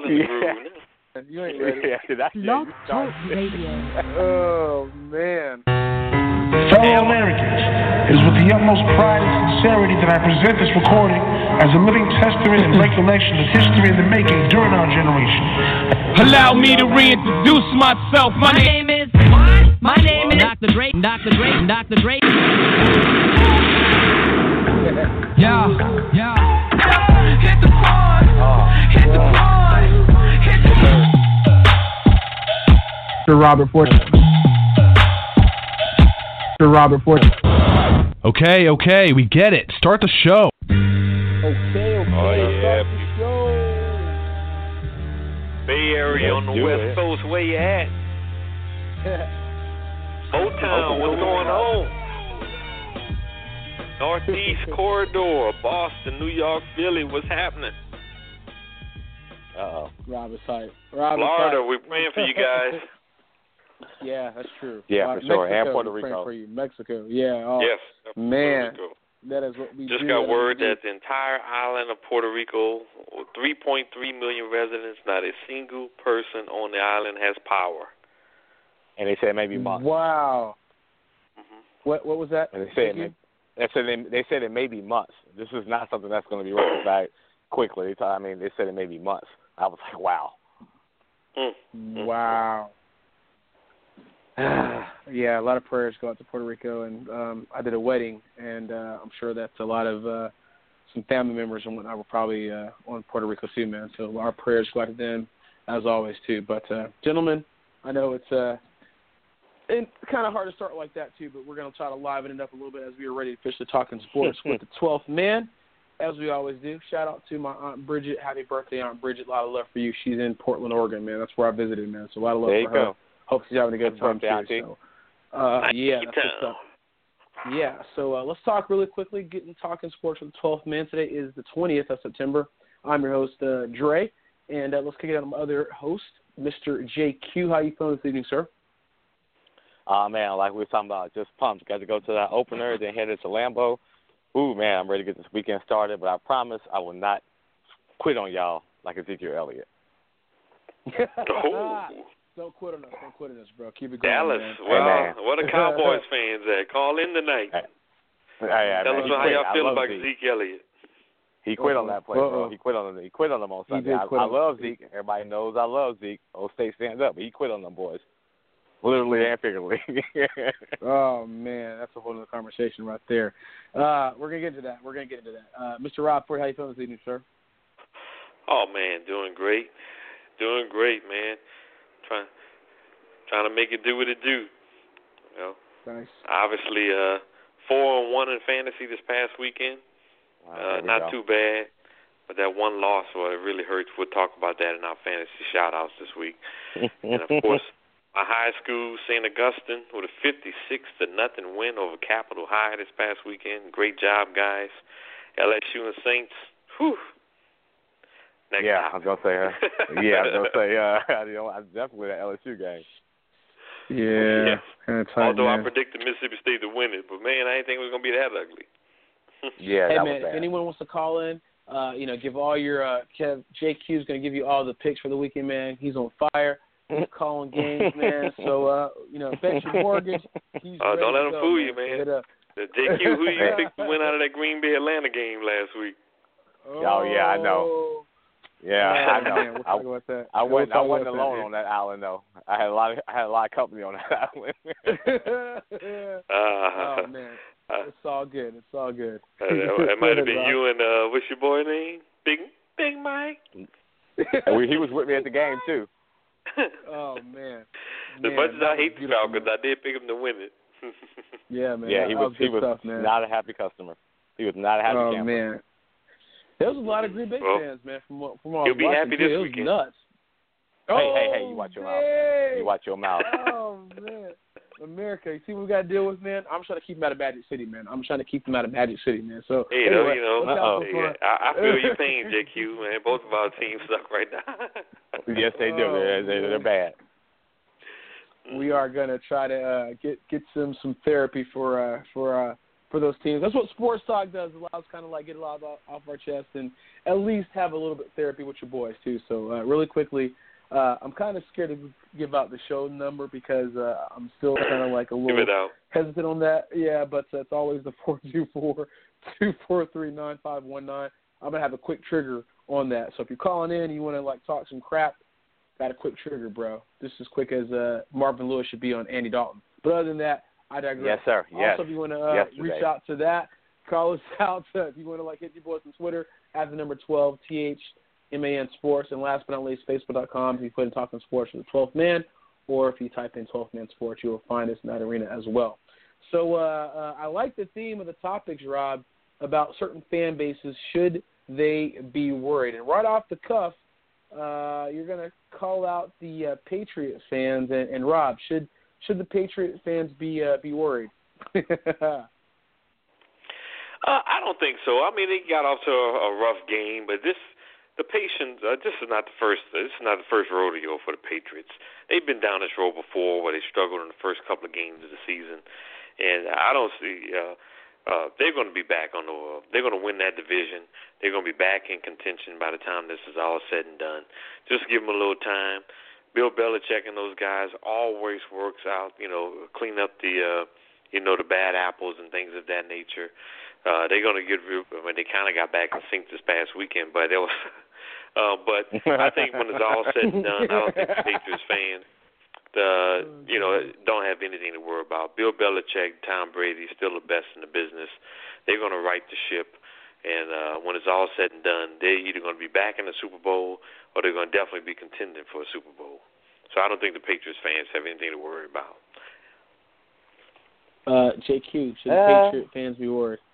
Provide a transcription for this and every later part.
all in the groove now. You ain't ready. Blog Talk Radio. Oh, man. Fellow Americans, it is with the utmost pride and sincerity that I present this recording as a living testament and recollection of history in the making during our generation. Allow me to reintroduce myself. My name is Dr. Dre. Yeah. Hit the pause. Hit the pause. Hit the pause. Robert Fortune. Okay, we get it. Start the show. Okay. Oh, yeah. Start the show. Bay Area on the West Coast, where you at? Motown, what's going on? Northeast Corridor, Boston, New York, Philly, what's happening? Robert's hype. Florida, we're praying for you guys. Yeah, that's true. Yeah, for sure. Mexico, And Puerto Rico. For you. Mexico, yeah. Oh, Yes. man. Puerto Rico. That is what we Just do. got word that the entire island of Puerto Rico, 3.3 million residents, not a single person on the island has power. And they said maybe months. Wow. Mm-hmm. What was that? And they said it may be months. This is not something that's going to be rectified quickly. They said it may be months. I was like, wow. Wow. Yeah, a lot of prayers go out to Puerto Rico, and I did a wedding, and I'm sure that's a lot of some family members and whatnot were probably on Puerto Rico too, man. So our prayers go out to them as always too. But gentlemen, I know it's kind of hard to start like that too, but we're going to try to liven it up a little bit as we are ready to officially talking sports with the 12th man, as we always do. Shout out to my Aunt Bridget. Happy birthday, Aunt Bridget. A lot of love for you. She's in Portland, Oregon, man. That's where I visited, man. So a lot of love there for her. Go. Hope she's having a good time, birthday, too. So, yeah, that's what's up. Yeah, so let's talk really quickly, talking sports with the 12th man. Today is the 20th of September. I'm your host, Dre, and let's kick it out to my other host, Mr. JQ. How you feeling this evening, sir? Man, like we were talking about, just pumped. Got to go to that opener, then headed to Lambeau. Ooh, man, I'm ready to get this weekend started, but I promise I will not quit on y'all like Ezekiel Elliott. Don't quit on us. Don't quit on us, bro. Keep it going, Dallas, man. well, what are Cowboys fans at? Call in tonight. Tell us how y'all feel about Zeke Elliott. He quit on that play, bro. He quit on them on Sunday. I love Zeke. Everybody knows I love Zeke. Old State stands up, but he quit on them boys. Literally and figuratively. Oh, man. That's a whole other conversation right there. We're going to get into that. Mr. Rob Ford, how you feeling this evening, sir? Oh, man, doing great. Man. Trying to make it do what it do. You know? Nice. Obviously, 4-1 in fantasy this past weekend. Not too bad. But that one loss, well, it really hurts. We'll talk about that in our fantasy shout-outs this week. And, of course, my high school, St. Augustine, with a 56-0 win over Capitol High this past weekend. Great job, guys. LSU and Saints, whew. Next I was going to say, definitely that LSU game. Yeah. Although I predicted Mississippi State to win it, but, man, I didn't think it was going to be that ugly. Yeah, hey, that man, was bad. if anyone wants to call in, give all your JQ's going to give you all the picks for the weekend, man. He's on fire. He's calling games, man. So, bet your mortgage. He's ready don't let to him go, fool you, man. The JQ, who you picked to win out of that Green Bay Atlanta game last week? Oh, yeah, I know. Yeah, I know. Man, we'll talk about that. I wasn't alone on that island though. I had a lot of company on that island. Oh man, it's all good. That might have been you and what's your boy name? Big Mike. He was with me at the game too. Oh man. As much as I hate the Falcons, I did pick him to win it. Yeah, man. Yeah, he was tough, man. not a happy customer. He was not a happy camper. Oh man. There was a lot of Green Bay fans, man, from all You'll be happy this weekend. It was nuts. Hey, you watch your mouth. You watch your mouth. Oh, man. America, you see what we got to deal with, man? I'm trying to keep them out of Magic City, man. So, hey, anyway, I feel your pain, JQ, man. Both of our teams suck right now. Yes, they do. They're bad. We are going to try to get some therapy for for those teams. That's what sports talk does. It allows kind of like get a lot off our chest and at least have a little bit of therapy with your boys too. So really quickly, I'm kind of scared to give out the show number because I'm still kind of like a little hesitant on that. Yeah, but it's always the 424-243-9519. I'm going to have a quick trigger on that. So if you're calling in and you want to like talk some crap, got a quick trigger, bro. Just as quick as Marvin Lewis should be on Andy Dalton. But other than that, I digress. Yes, sir. Yes. Also, if you want to reach out to that, call us out. If you want to like hit your boys on Twitter, at the number 12, THMAN Sports. And last but not least, Facebook.com. If you put in Talking Sports for the 12th Man, or if you type in 12th Man Sports, you will find us in that arena as well. So I like the theme of the topics, Rob, about certain fan bases. Should they be worried? And right off the cuff, you're going to call out the Patriot fans. And Rob, should the Patriot fans be worried? I don't think so. I mean, they got off to a rough game, but the Patients. This is not the first rodeo for the Patriots. They've been down this road before, where they struggled in the first couple of games of the season, and I don't see. They're going to be back on the. They're going to win that division. They're going to be back in contention by the time this is all said and done. Just give them a little time. Bill Belichick and those guys always works out. Clean up the the bad apples and things of that nature. They're going to get. They kind of got back in sync this past weekend, but it was. But I think when it's all said and done, I don't think the Patriots fans, don't have anything to worry about. Bill Belichick, Tom Brady, still the best in the business. They're going to right the ship, and when it's all said and done, they're either going to be back in the Super Bowl or they're going to definitely be contending for a Super Bowl. So I don't think the Patriots fans have anything to worry about. JQ, should the Patriot fans be worried?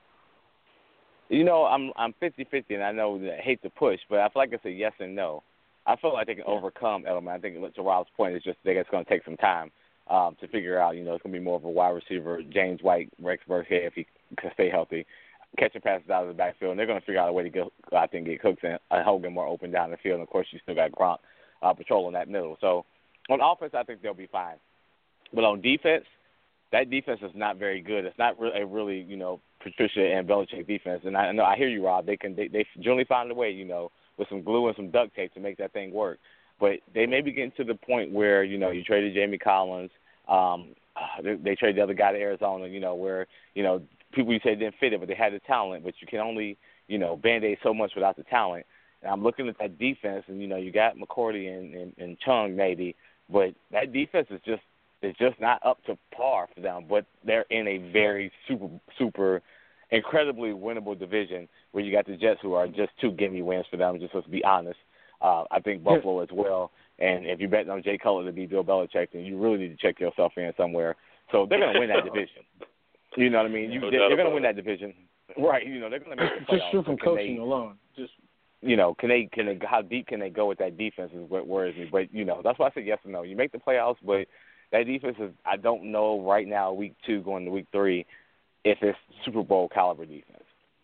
I'm 50-50, and I know that I hate to push, but I feel like it's a yes and no. I feel like they can overcome Edelman. I think to Rob's point, it's just that it's going to take some time to figure out. It's going to be more of a wide receiver, James White, Rex Burkhead, if he can stay healthy, catching passes out of the backfield, and they're going to figure out a way to get Cooks and Hogan more open down the field. And, of course, you still got Gronk patrolling that middle. So on offense, I think they'll be fine. But on defense, that defense is not very good. It's not really Patricia and Belichick defense. And I know I hear you, Rob. They generally find a way, with some glue and some duct tape to make that thing work. But they may be getting to the point where, you traded Jamie Collins. They traded the other guy to Arizona, where, people you say didn't fit it, but they had the talent. But you can only, Band-Aid so much without the talent. And I'm looking at that defense, and, you got McCourty and Chung maybe, but that defense is just not up to par for them. But they're in a very super incredibly winnable division where you got the Jets, who are just 2 gimme wins for them, just let's be honest. I think Buffalo as well. And if you're betting on Jay Cutler to be Bill Belichick, then you really need to check yourself in somewhere. So they're going to win that division. You know what I mean? They're going to win that division. Right. They're going to make the playoffs. Just from coaching alone. Can they how deep can they go with that defense is what worries me. But, that's why I said yes and no. You make the playoffs, but that defense is, I don't know right now, week 2 going to week 3, if it's Super Bowl caliber defense.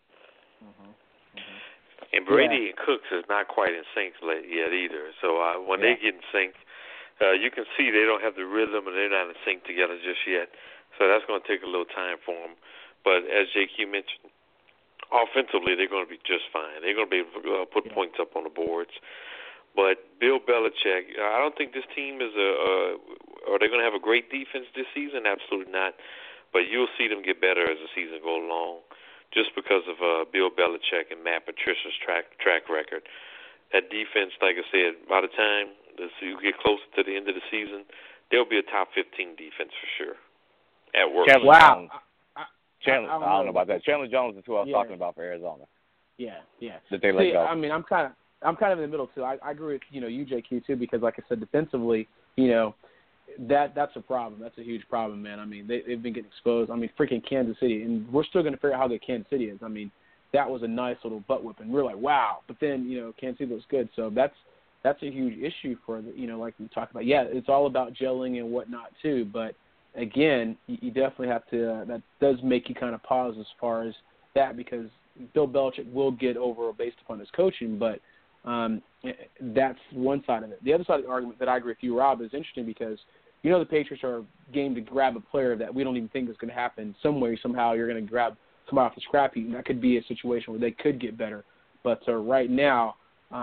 And Brady and Cooks is not quite in sync yet either. So when they get in sync, you can see they don't have the rhythm and they're not in sync together just yet. So that's going to take a little time for them. But as JQ mentioned, offensively they're going to be just fine. They're going to be able to put points up on the boards. But Bill Belichick, I don't think this team is are they going to have a great defense this season? Absolutely not. But you'll see them get better as the season goes along, just because of Bill Belichick and Matt Patricia's track record. That defense, like I said, by the time you get closer to the end of the season, they'll be a top 15 defense for sure. At work. Wow. Chandler, I don't know about that. Chandler Jones is who I was talking about for Arizona. Yeah. That they let go. I mean, I'm kind of in the middle too. I agree with you JQ too, because like I said, defensively, that's a problem. That's a huge problem, man. I mean, they've been getting exposed. I mean, freaking Kansas City, and we're still going to figure out how good Kansas City is. I mean, that was a nice little butt whipping. We're like, wow. But then Kansas City looks good, so that's a huge issue for like we talked about. Yeah, it's all about gelling and whatnot too. But again, you definitely have to. That does make you kind of pause as far as that, because Bill Belichick will get over based upon his coaching, but. That's one side of it. The other side of the argument that I agree with you, Rob, is interesting because the Patriots are game to grab a player that we don't even think is going to happen. Some way, somehow, you're going to grab somebody off the scrap heap, that could be a situation where they could get better. But right now,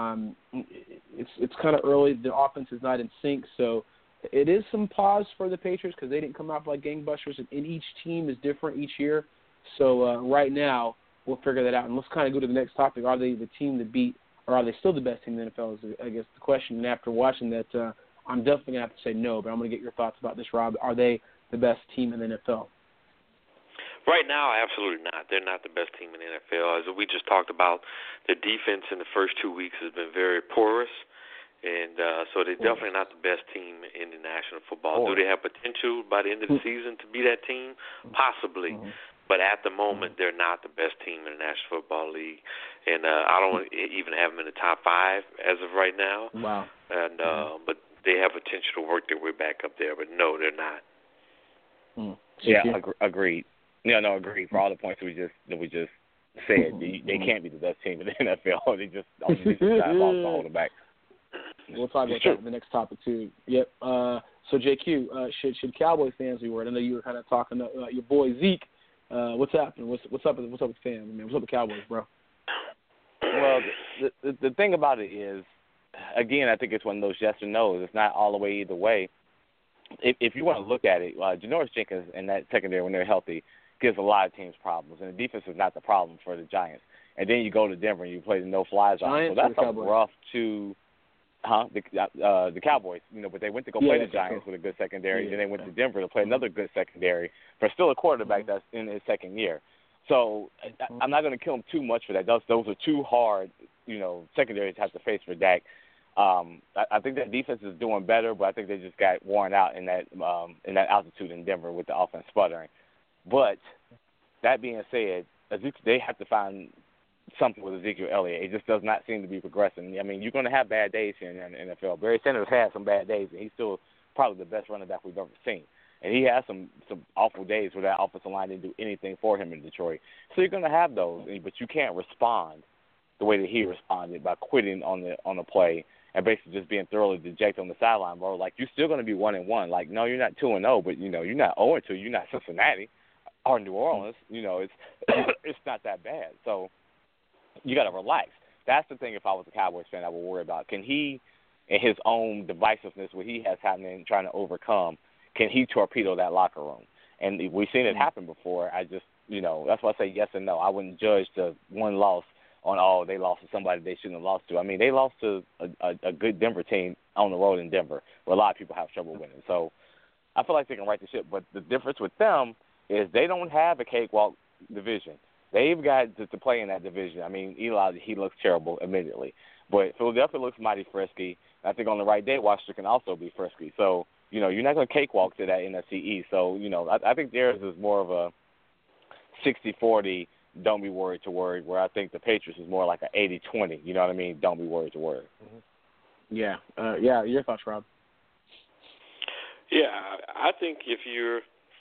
it's kind of early. The offense is not in sync, so it is some pause for the Patriots because they didn't come out like gangbusters, and each team is different each year. So right now, we'll figure that out. And let's kind of go to the next topic. Are they the team to beat, or are they still the best team in the NFL is, I guess, the question. And after watching that, I'm definitely going to have to say no, but I'm going to get your thoughts about this, Rob. Are they the best team in the NFL? Right now, absolutely not. They're not the best team in the NFL. As we just talked about, the defense in the first 2 weeks has been very porous, and so they're definitely not the best team in the National Football. Do they have potential by the end of the season to be that team? Possibly. But at the moment, they're not the best team in the National Football League, and I don't even have them in the top 5 as of right now. Wow. And but they have potential to work their way back up there. But no, they're not. Yeah, agreed. No, agreed. For all the points we just said, they can't be the best team in the NFL. They just hold it back. We'll talk about that in the next topic too. Yep. So JQ, should Cowboy fans be worried? I know you were kind of talking to your boy Zeke. What's happening? What's up with fans? I mean, what's up with Cowboys, bro? Well, the thing about it is, again, I think it's one of those yes or no's. It's not all the way either way. If you want to look at it, Janoris Jenkins and that secondary, when they're healthy, gives a lot of teams problems. And the defense is not the problem for the Giants. And then you go to Denver and you play the no-fly zone. So that's a rough to the Cowboys. But they went to go play the Giants with a good secondary. Then they went to Denver to play another good secondary for still a quarterback that's in his second year. So I'm not going to kill him too much for that. Those are too hard, secondaries have to face for Dak. I think that defense is doing better, but I think they just got worn out in that altitude in Denver with the offense sputtering. But that being said, they have to find something with Ezekiel Elliott. It just does not seem to be progressing. I mean, you're going to have bad days here in the NFL. Barry Sanders had some bad days, and he's still probably the best running back we've ever seen. And he has some awful days where that offensive line didn't do anything for him in Detroit. So you're going to have those, but you can't respond the way that he responded by quitting on the play and basically just being thoroughly dejected on the sideline, bro. Like, you're still going to be 1-1. Like, no, you're not 2-0, but, you're not 0-2. You're not Cincinnati or New Orleans. It's not that bad. So you got to relax. That's the thing if I was a Cowboys fan I would worry about. Can he, in his own divisiveness, what he has happening, trying to overcome, can he torpedo that locker room? And we've seen it happen before. I just, that's why I say yes and no. I wouldn't judge the one loss on, they lost to somebody they shouldn't have lost to. I mean, they lost to a good Denver team on the road in Denver, where a lot of people have trouble winning. So I feel like they can right the ship. But the difference with them is they don't have a cakewalk division. They've got to play in that division. I mean, Eli, he looks terrible, admittedly. But Philadelphia looks mighty frisky. I think on the right day, Washington can also be frisky. So, you're not going to cakewalk to that NFC East. So, I think theirs is more of a 60-40, don't be worried to worry, where I think the Patriots is more like an 80-20. You know what I mean? Don't be worried to worry. Yeah. Your thoughts, Rob? Yeah, I think if you're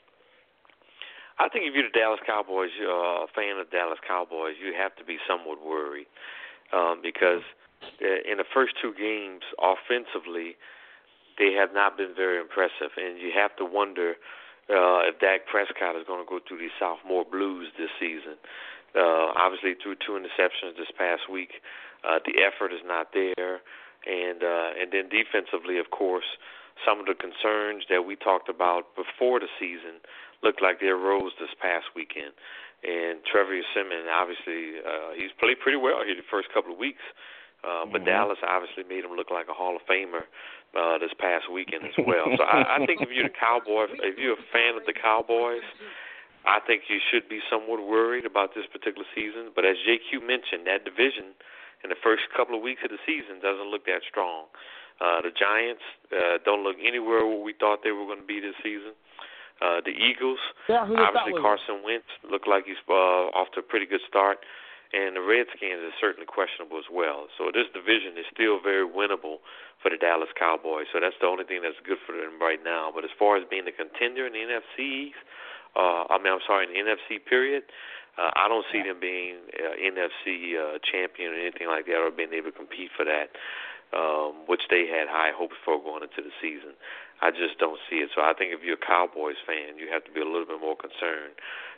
the Dallas Cowboys, a fan of Dallas Cowboys, you have to be somewhat worried because in the first 2 games, offensively, they have not been very impressive, and you have to wonder if Dak Prescott is going to go through these sophomore blues this season. Obviously, threw 2 interceptions this past week. The effort is not there, and then defensively, of course, some of the concerns that we talked about before the season looked like they arose this past weekend. And Trevor Siemian, obviously, he's played pretty well here the first couple of weeks. But Dallas obviously made him look like a Hall of Famer this past weekend as well. So I think if you're the Cowboys, if you're a fan of the Cowboys, I think you should be somewhat worried about this particular season. But as JQ mentioned, that division in the first couple of weeks of the season doesn't look that strong. The Giants don't look anywhere where we thought they were going to be this season. The Eagles, obviously Carson Wentz looked like he's off to a pretty good start. And the Redskins is certainly questionable as well. So this division is still very winnable for the Dallas Cowboys. So that's the only thing that's good for them right now. But as far as being a contender in the NFC, in the NFC period, I don't see them being NFC champion or anything like that, or being able to compete for that, which they had high hopes for going into the season. I just don't see it. So I think if you're a Cowboys fan, you have to be a little bit more concerned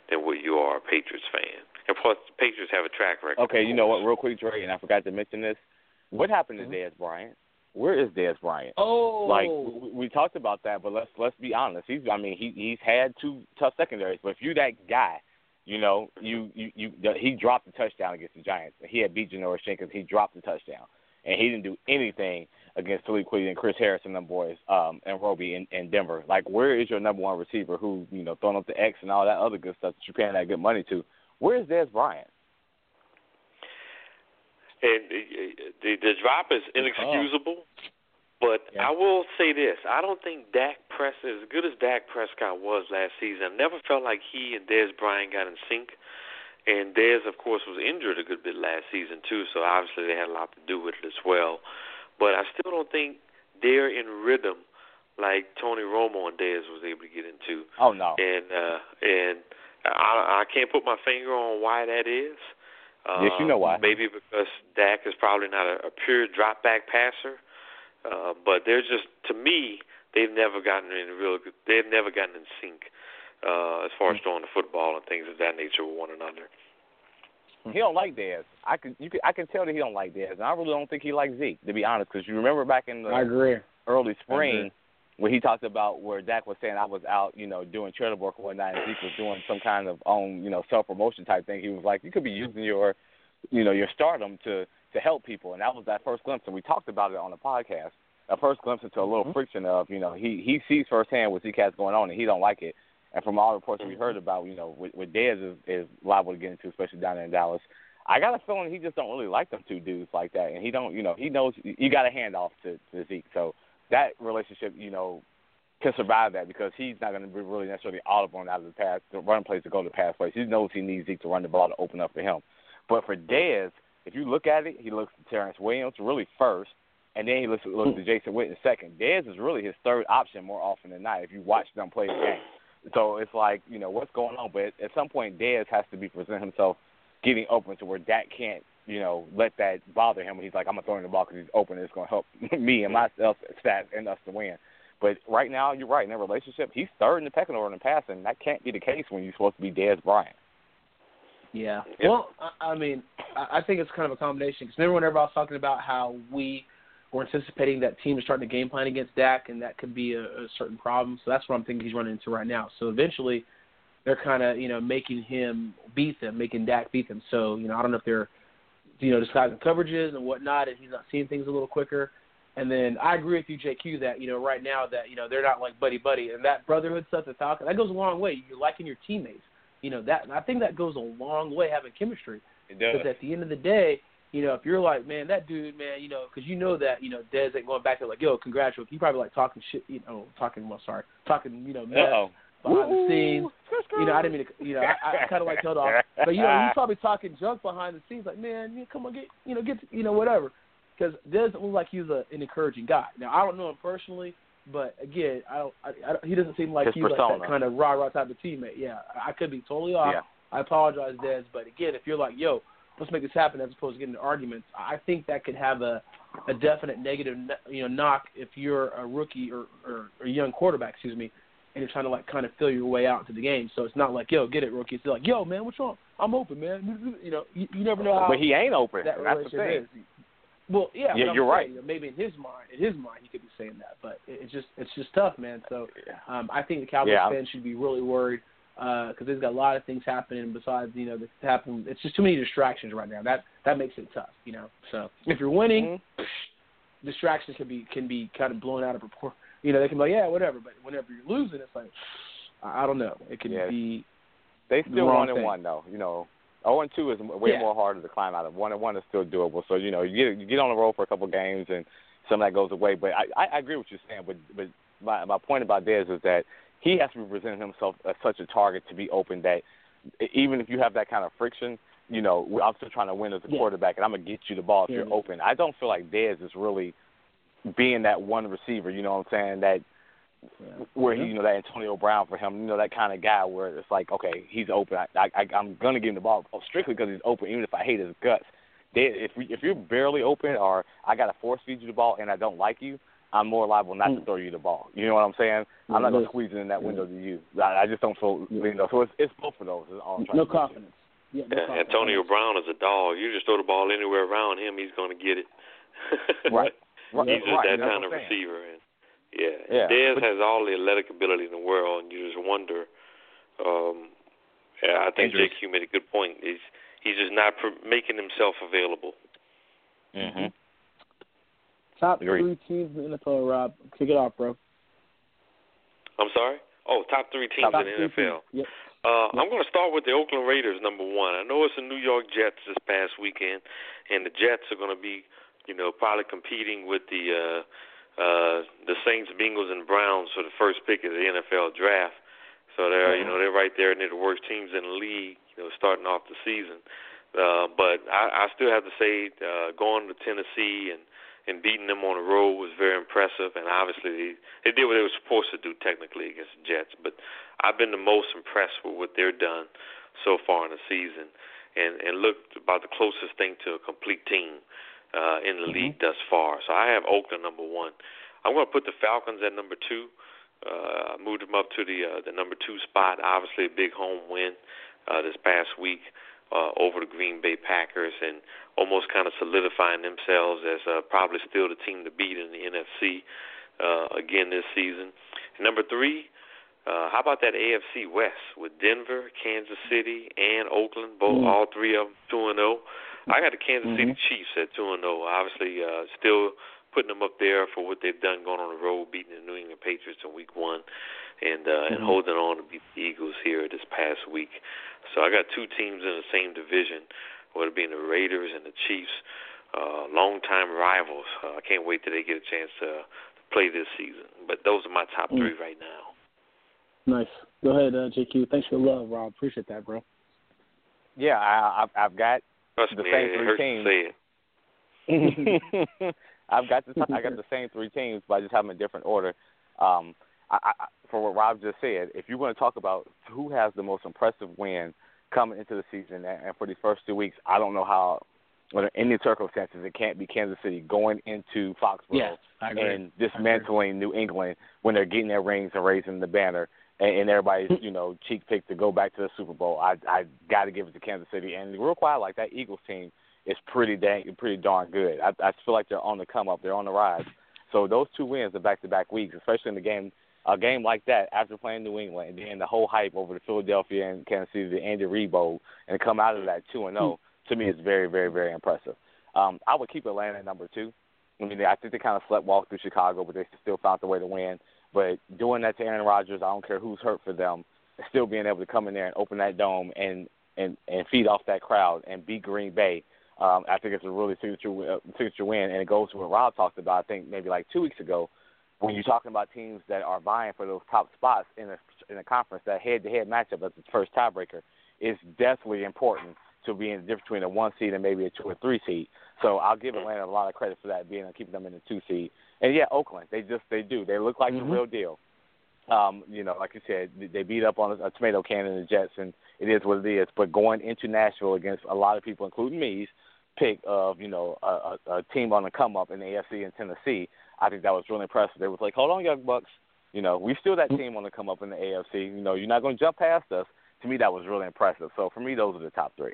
than what you are a Patriots fan. And plus, the Patriots have a track record. Okay, you know what? Real quick, Dre, and I forgot to mention this. What happened to Dez Bryant? Where is Dez Bryant? Oh, like we talked about that, but let's be honest. He's had 2 tough secondaries, but if you're that guy, you know, he dropped the touchdown against the Giants. He had beat Janoris Jenkins. He dropped the touchdown, and he didn't do anything against Philly Quilly and Chris Harris and them boys and Roby in Denver. Like, where is your number one receiver who, you know, throwing up the X and all that other good stuff that you're paying that good money to? Where is Dez Bryant? And the drop is inexcusable, but I will say this. I don't think Dak Prescott, as good as Dak Prescott was last season, I never felt like he and Dez Bryant got in sync. And Dez, of course, was injured a good bit last season, too, so obviously they had a lot to do with it as well. But I still don't think they're in rhythm like Tony Romo and Dez was able to get into. Oh, no. And I can't put my finger on why that is. Yes, you know why. Maybe because Dak is probably not a pure drop-back passer. But they're just, to me, they've never gotten in sync as far as throwing the football and things of that nature with one another. He don't like Dez. I can tell that he don't like Dez, and I really don't think he likes Zeke, to be honest. Because you remember back in the early spring where he talked about where Dak was saying I was out, you know, doing trailer work and whatnot, and Zeke was doing some kind of own, you know, self-promotion type thing. He was like, you could be using your stardom to help people, and that was that first glimpse. And we talked about it on the podcast. A first glimpse into a little friction of, you know, he sees firsthand what Zeke has going on, and he don't like it. And from all the reports we heard about, you know, what Dez is liable to get into, especially down there in Dallas, I got a feeling he just don't really like them two dudes like that. And he don't, you know, he knows you got to hand off to Zeke. So that relationship, you know, can survive that because he's not going to be really necessarily audible out of the pass, the run plays to go to the pass plays. He knows he needs Zeke to run the ball to open up for him. But for Dez, if you look at it, he looks to Terrence Williams really first, and then he looks to Jason Witten second. Dez is really his third option more often than not if you watch them play the game. So it's like, you know, what's going on? But at some point, Dez has to be presenting himself getting open to where Dak can't, you know, let that bother him. He's like, I'm going to throw in the ball because he's open and it's going to help me and my stats and us to win. But right now, you're right. In their relationship, he's third in the pecking order in passing. That can't be the case when you're supposed to be Dez Bryant. Yeah. Well, I mean, I think it's kind of a combination. Because remember when everybody was talking about how we were anticipating that team is starting to game plan against Dak, and that could be a certain problem. So that's what I'm thinking he's running into right now. So eventually they're kind of, you know, making him beat them, making Dak beat them. So, you know, I don't know if they're, you know, disguising coverages and whatnot, and he's not seeing things a little quicker. And then I agree with you, JQ, that, you know, right now that, you know, they're not like buddy-buddy. And that brotherhood stuff at Falcon, that goes a long way. You're liking your teammates. You know, that I think that goes a long way, having chemistry. It does. Because at the end of the day, you know, if you're like, man, that dude, man, you know, because you know that, you know, Dez ain't going back there like, yo, congratulations. He probably like talking shit, you know, talking, you know, mess behind the scenes. You know, I didn't mean to, you know, I kind of like held off. But, you know, he's probably talking junk behind the scenes like, man, come on, get, whatever. Because Dez doesn't look like he's an encouraging guy. Now, I don't know him personally, but again, he doesn't seem like he's like that kind of rah-rah type of teammate. Yeah, I could be totally off. Yeah. I apologize, Dez. But again, if you're like, yo, let's make this happen as opposed to getting into arguments, I think that could have a definite negative, you know, knock if you're a rookie or a young quarterback, and you're trying to like kind of feel your way out into the game. So it's not like, yo, get it, rookie. It's like, yo, man, what's wrong? I'm open, man. You know, you never know how. But he ain't open. That's the thing. Is. Well, yeah, you're right. You know, maybe in his mind, he could be saying that, but it's just tough, man. So I think the Cowboys fans should be really worried because there's got a lot of things happening besides, you know, that happen. It's just too many distractions right now. That makes it tough, you know. So if you're winning, distractions can be kind of blown out of proportion. You know, they can be like, yeah, whatever. But whenever you're losing, it's like, I don't know. It can be. They still 1-1 though, you know. 0-2 is way more harder to climb out of. 1-1 is still doable. So, you know, you get on the road for a couple of games and some of that goes away. But I agree with what you're saying. But my point about Dez is that he has to be presenting himself as such a target to be open that even if you have that kind of friction, you know, I'm still trying to win as a quarterback and I'm going to get you the ball if you're open. I don't feel like Dez is really being that one receiver, you know what I'm saying, that where he, you know, that Antonio Brown for him, you know, that kind of guy where it's like, okay, he's open. I'm going to give him the ball strictly because he's open, even if I hate his guts. If you're barely open or I got to force feed you the ball and I don't like you, I'm more liable not to throw you the ball. You know what I'm saying? I'm not going to squeeze it in that window to you. I just don't feel, so it's both of those. No confidence. Yeah, Antonio Brown is a dog. You just throw the ball anywhere around him, he's going to get it. Right. He's just that kind of receiver. And Dez has all the athletic ability in the world, and you just wonder. I think JQ made a good point. He's just not making himself available. Mm-hmm. Top 3 teams in the NFL, Rob. Kick it off, bro. I'm sorry? Oh, top 3 teams in the NFL. Yep. I'm going to start with the Oakland Raiders, number 1. I know it's the New York Jets this past weekend, and the Jets are going to be, probably competing with the Saints, Bengals, and Browns for the first pick of the NFL draft. So they're, they're right there, and they're the worst teams in the league, starting off the season. But I still have to say, going to Tennessee and beating them on the road was very impressive, and obviously they did what they were supposed to do technically against the Jets. But I've been the most impressed with what they're done so far in the season, and looked about the closest thing to a complete team in the league thus far. So I have Oakland number 1. I'm going to put the Falcons at number 2. I moved them up to the number 2 spot. Obviously a big home win this past week over the Green Bay Packers, and almost kind of solidifying themselves as probably still the team to beat in the NFC again this season. And number 3, how about that AFC West with Denver, Kansas City, and Oakland, all 3 of them 2-0. I got the Kansas City Chiefs at 2-0. Obviously, still putting them up there for what they've done going on the road, beating the New England Patriots in Week 1, and holding on to beat the Eagles here this past week. So I got 2 teams in the same division, whether it being the Raiders and the Chiefs, longtime rivals. I can't wait till they get a chance to play this season. But those are my top 3 right now. Nice. Go ahead, JQ. Thanks for the love, Rob. Appreciate that, bro. Yeah, I've got the same 3 teams. I got the same 3 teams, but I just have them in different order. For what Rob just said, if you want to talk about who has the most impressive win coming into the season, and for these first 2 weeks, I don't know how, under any circumstances, it can't be Kansas City going into Foxborough and dismantling New England when they're getting their rings and raising the banner, and everybody's cheek picked to go back to the Super Bowl. I got to give it to Kansas City, and real quiet, like that Eagles team is pretty darn good. I feel like they're on the come up, they're on the rise. So those 2 wins in back-to-back weeks, especially in a game like that, after playing New England, and then the whole hype over the Philadelphia and Kansas City, the Andy Reid Bowl, and come out of that 2-0, to me is very, very, very impressive. I would keep Atlanta at number 2. I mean, I think they kind of sleepwalked through Chicago, but they still found a way to win. But doing that to Aaron Rodgers, I don't care who's hurt for them, still being able to come in there and open that dome and feed off that crowd and beat Green Bay, I think it's a really signature win, and it goes to what Rob talked about, I think, maybe like 2 weeks ago, when you're talking about teams that are vying for those top spots in a conference. That head-to-head matchup as the first tiebreaker is definitely important to be in the difference between a 1 seed and maybe a 2 or 3 seed. So I'll give Atlanta a lot of credit for that, keeping them in the 2 seed. And yeah, Oakland, they do. They look like the real deal. Like you said, they beat up on a tomato can in the Jets, and it is what it is. But going into Nashville against a lot of people, including me's pick of, a team on the come up in the AFC and Tennessee, I think that was really impressive. They was like, hold on, Young Bucks. We still that team on the come up in the AFC. You're not going to jump past us. To me, that was really impressive. So for me, those are the top 3.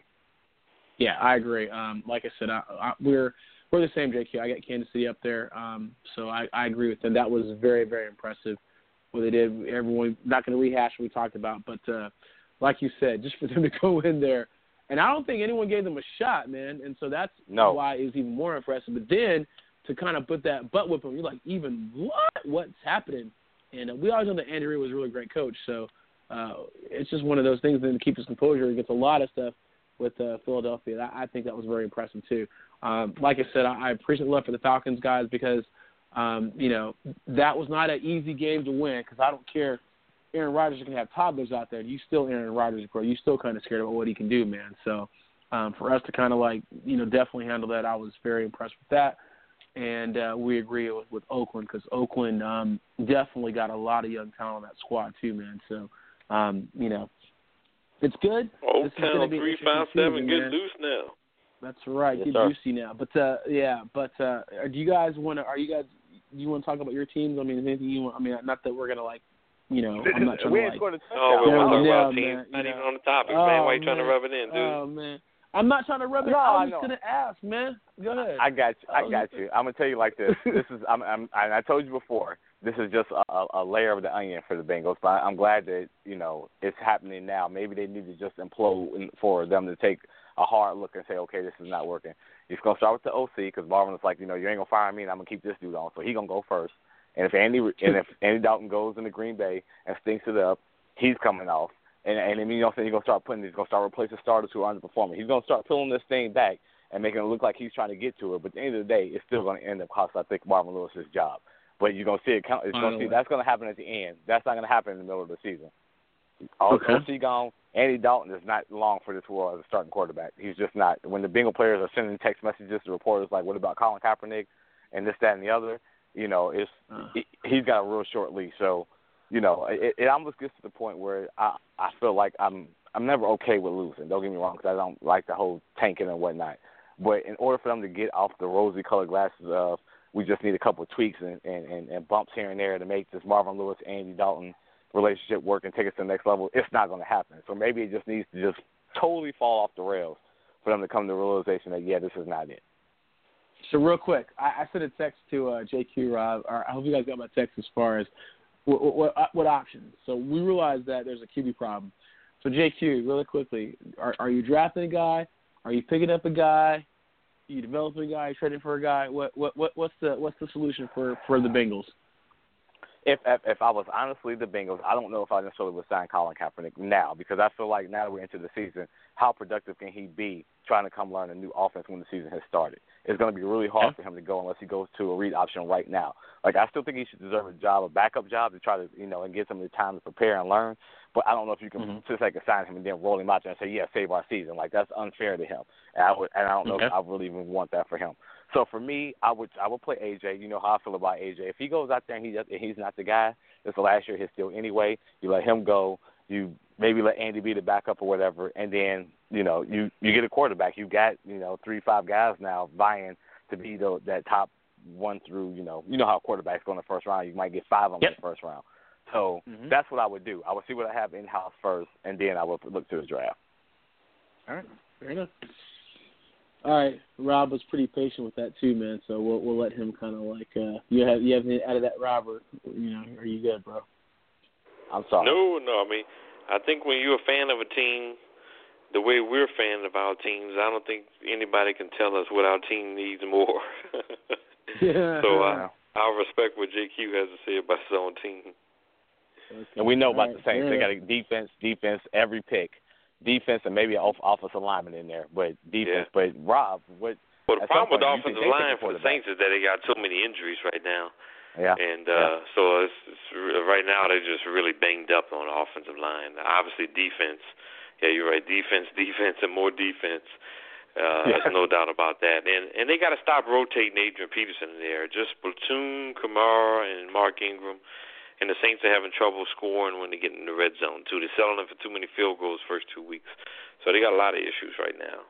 Yeah, I agree. Like I said, we're the same, JQ. I got Kansas City up there. So I agree with them. That was very, very impressive what they did. Everyone, not going to rehash what we talked about, but like you said, just for them to go in there. And I don't think anyone gave them a shot, man. And so that's why it was even more impressive. But then to kind of put that butt whip on, you're like, even what? What's happening? And we always know that Andy Reid was a really great coach. So it's just one of those things that to keep his composure. He gets a lot of stuff with Philadelphia. I think that was very impressive too. Like I said, I appreciate the love for the Falcons guys because, that was not an easy game to win because I don't care. Aaron Rodgers can have toddlers out there. You still Aaron Rodgers, bro. You still kind of scared about what he can do, man. So for us to kind of definitely handle that, I was very impressed with that. And we agree with Oakland because Oakland definitely got a lot of young talent on that squad too, man. So, it's good. Oakland 357 get loose now. That's right. Get juicy now. But do you guys want to? Are you guys you want to talk about your teams? I mean, is anything you want? I mean, not that we're gonna I'm not trying we to ain't scored a touchdown. Oh, we want to talk about man, teams. Not even on the topic, man. Why you trying to rub it in, dude? Oh man, I'm not trying to rub it. No, I was I know. gonna ask, man. Go ahead. I got you. I'm gonna tell you like this. This is I told you before. This is just a layer of the onion for the Bengals. But I'm glad that it's happening now. Maybe they need to just implode for them to take a hard look and say, okay, this is not working. He's gonna start with the OC because Marvin was like, you ain't gonna fire me, and I'm gonna keep this dude on. So he's gonna go first. And if Andy Dalton goes into Green Bay and stinks it up, he's coming off. And then he's gonna start replacing starters who are underperforming. He's gonna start pulling this thing back and making it look like he's trying to get to it. But at the end of the day, it's still gonna end up costing, I think, Marvin Lewis his job. But you're gonna see it. That's gonna happen at the end. That's not gonna happen in the middle of the season. OC gone. Andy Dalton is not long for this world as a starting quarterback. He's just not. When the Bengal players are sending text messages to reporters like, "What about Colin Kaepernick?" and this, that, and the other, he's got a real short leash. So, it almost gets to the point where I feel like I'm never okay with losing. Don't get me wrong, because I don't like the whole tanking and whatnot. But in order for them to get off the rosy-colored glasses of, we just need a couple of tweaks and bumps here and there to make this Marvin Lewis, Andy Dalton relationship work and take us to the next level, it's not going to happen. So maybe it just needs to just totally fall off the rails for them to come to the realization that, this is not it. So real quick, I sent a text to JQ, Rob. I hope you guys got my text as far as what options. So we realize that there's a QB problem. So JQ, really quickly, are you drafting a guy? Are you picking up a guy? Are you developing a guy? Are you trading for a guy? What's the solution for the Bengals? If I was honestly the Bengals, I don't know if I necessarily would sign Colin Kaepernick now, because I feel like now that we're into the season, how productive can he be trying to come learn a new offense when the season has started? It's going to be really hard for him to go unless he goes to a read option right now. Like, I still think he should deserve a backup job to try to, and get some of the time to prepare and learn. But I don't know if you can just assign him and then roll him out there and say, save our season. Like, that's unfair to him. And I don't know if I really even want that for him. So for me, I would play AJ. You know how I feel about AJ. If he goes out there and he's not the guy, it's the last year of his deal anyway. You let him go. You maybe let Andy be the backup or whatever, and then you get a quarterback. You got 3-5 guys now vying to be that top one through how quarterbacks go in the first round. You might get 5 of them in the first round. So that's what I would do. I would see what I have in house first, and then I would look to the draft. All right, fair enough. All right, Rob was pretty patient with that too, man. So we'll let him kind of you have anything out of that, Robert? Are you good, bro? I'm sorry. No. I mean, I think when you're a fan of a team, the way we're fans of our teams, I don't think anybody can tell us what our team needs more. So I'll respect what JQ has to say about his own team. Okay. And we know about the Saints. They got a defense every pick. Defense and maybe an offensive lineman in there, but defense. Yeah. But Rob, what? Well, the problem with the offensive line for the Saints is that they got so many injuries right now. Yeah. And so it's right now they're just really banged up on the offensive line. Obviously, defense. Yeah, you're right. Defense, and more defense. There's no doubt about that. And they got to stop rotating Adrian Peterson in there. Just platoon Kamara and Mark Ingram. And the Saints are having trouble scoring when they get in the red zone, too. They're settling for too many field goals first 2 weeks. So they got a lot of issues right now.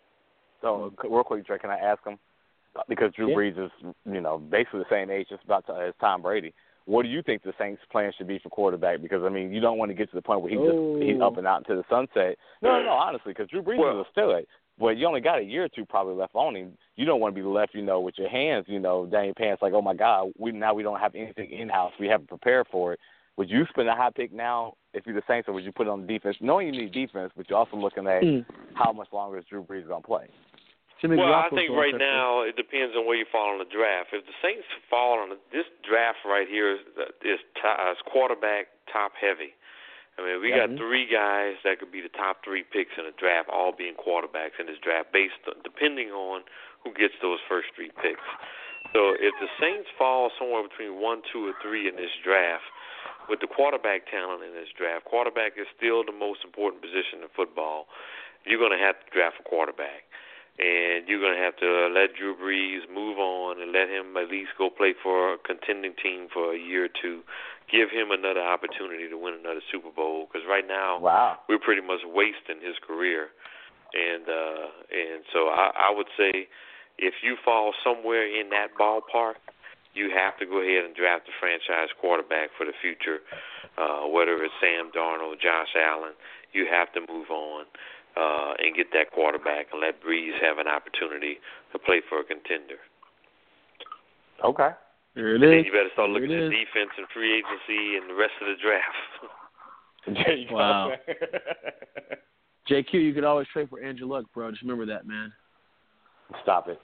So, real quick, Trey, can I ask him? Because Drew Brees is, basically the same age just about as Tom Brady. What do you think the Saints' plan should be for quarterback? Because, you don't want to get to the point where he's up and out into the sunset. No, honestly, because Drew Brees is a stud. But you only got a year or two probably left on him. You don't want to be left, with your hands, down your pants like, oh, my God, we don't have anything in-house. We haven't prepared for it. Would you spend a high pick now if you're the Saints, or would you put it on the defense? Knowing you need defense, but you're also looking at how much longer is Drew Brees going to play. Well, I think right now it depends on where you fall in the draft. If the Saints fall on this draft right here is quarterback top heavy. I mean, we got 3 guys that could be the top 3 picks in the draft, all being quarterbacks in this draft, depending on who gets those first 3 picks. So if the Saints fall somewhere between 1, 2, or 3 in this draft, with the quarterback talent in this draft, quarterback is still the most important position in football. You're going to have to draft a quarterback. And you're going to have to let Drew Brees move on and let him at least go play for a contending team for a year or 2. Give him another opportunity to win another Super Bowl, because right now we're pretty much wasting his career. And so I would say if you fall somewhere in that ballpark, you have to go ahead and draft a franchise quarterback for the future, whether it's Sam Darnold, Josh Allen. You have to move on and get that quarterback and let Breeze have an opportunity to play for a contender. Okay. There it And is. then you better start looking There at it is. defense and free agency and the rest of the draft. There you Wow. go. JQ, you could always trade for Andrew Luck, bro. Just remember that, man. Stop it.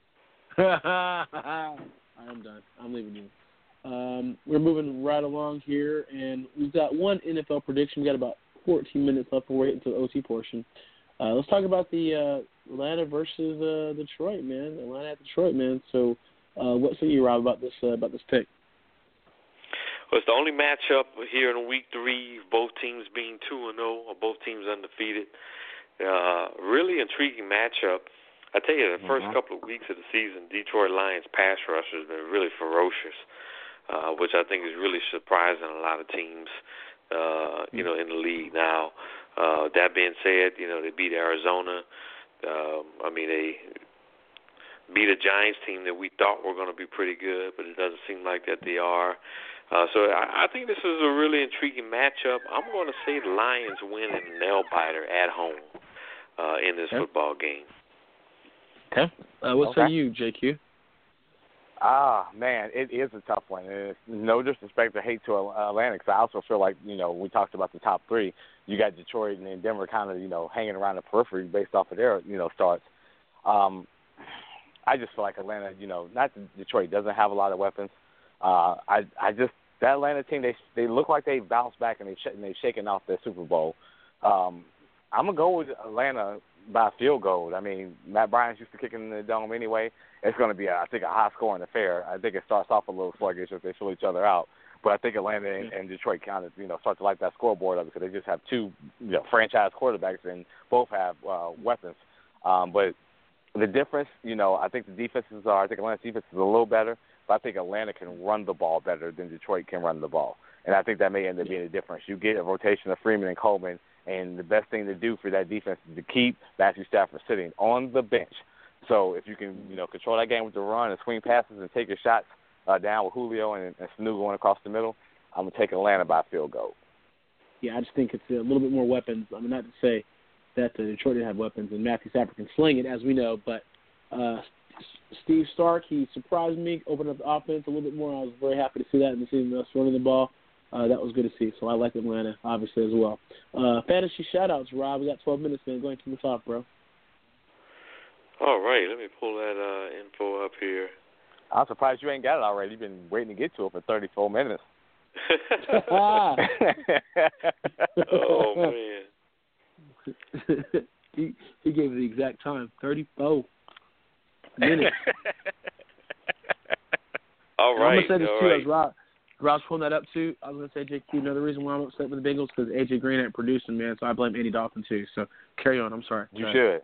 I'm done. I'm leaving you. We're moving right along here, and we've got one NFL prediction. We've got about 14 minutes left before we get into the OT portion. Let's talk about the Atlanta versus Detroit, man. Atlanta at Detroit, man. So, what say you, Rob, about this pick? Well, it's the only matchup here in Week 3, both teams being 2-0, or both teams undefeated. Really intriguing matchup. I tell you, the first couple of weeks of the season, Detroit Lions pass rush has been really ferocious, which I think is really surprising a lot of teams, in the league now. That being said, they beat Arizona. They beat a Giants team that we thought were going to be pretty good, but it doesn't seem like that they are. So I think this is a really intriguing matchup. I'm going to say the Lions win in a nail-biter at home in this football game. Okay. What say you, JQ? Man, it is a tough one. And it's no disrespect or hate to Atlanta, because I also feel like, we talked about the top 3. You got Detroit and then Denver kind of, hanging around the periphery based off of their, starts. I just feel like Atlanta, not that Detroit doesn't have a lot of weapons. That Atlanta team, they look like they bounced back and they've shaken off their Super Bowl. I'm going to go with Atlanta by a field goal. I mean, Matt Bryant's used to kicking in the dome anyway. It's going to be, I think, a high-scoring affair. I think it starts off a little sluggish if they fill each other out. But I think Atlanta and Detroit kind of, start to light that scoreboard up because they just have two, franchise quarterbacks and both have weapons. But the difference, I think Atlanta's defense is a little better, but I think Atlanta can run the ball better than Detroit can run the ball. And I think that may end up being a difference. You get a rotation of Freeman and Coleman, and the best thing to do for that defense is to keep Matthew Stafford sitting on the bench. So if you can, control that game with the run and swing passes and take your shots down with Julio and Sanu going across the middle, I'm going to take Atlanta by field goal. Yeah, I just think it's a little bit more weapons. I mean, not to say that Detroit didn't have weapons, and Matthew Stafford can sling it, as we know, but Steve Stark, he surprised me, opened up the offense a little bit more. I was very happy to see that and to see us running the ball. That was good to see. So I like Atlanta, obviously, as well. Fantasy shout-outs, Rob. We got 12 minutes, man. Go ahead and keep us off, bro. All right. Let me pull that info up here. I'm surprised you ain't got it already. You've been waiting to get to it for 34 minutes. Oh, man. He gave it the exact time, 34 minutes. All right. I'm going to say this, all too, right. as Rob's pulling that up, too. I was going to say, JQ, another reason why I'm upset with the Bengals because A.J. Green ain't producing, man, so I blame Andy Dalton, too. So carry on. I'm sorry. You should.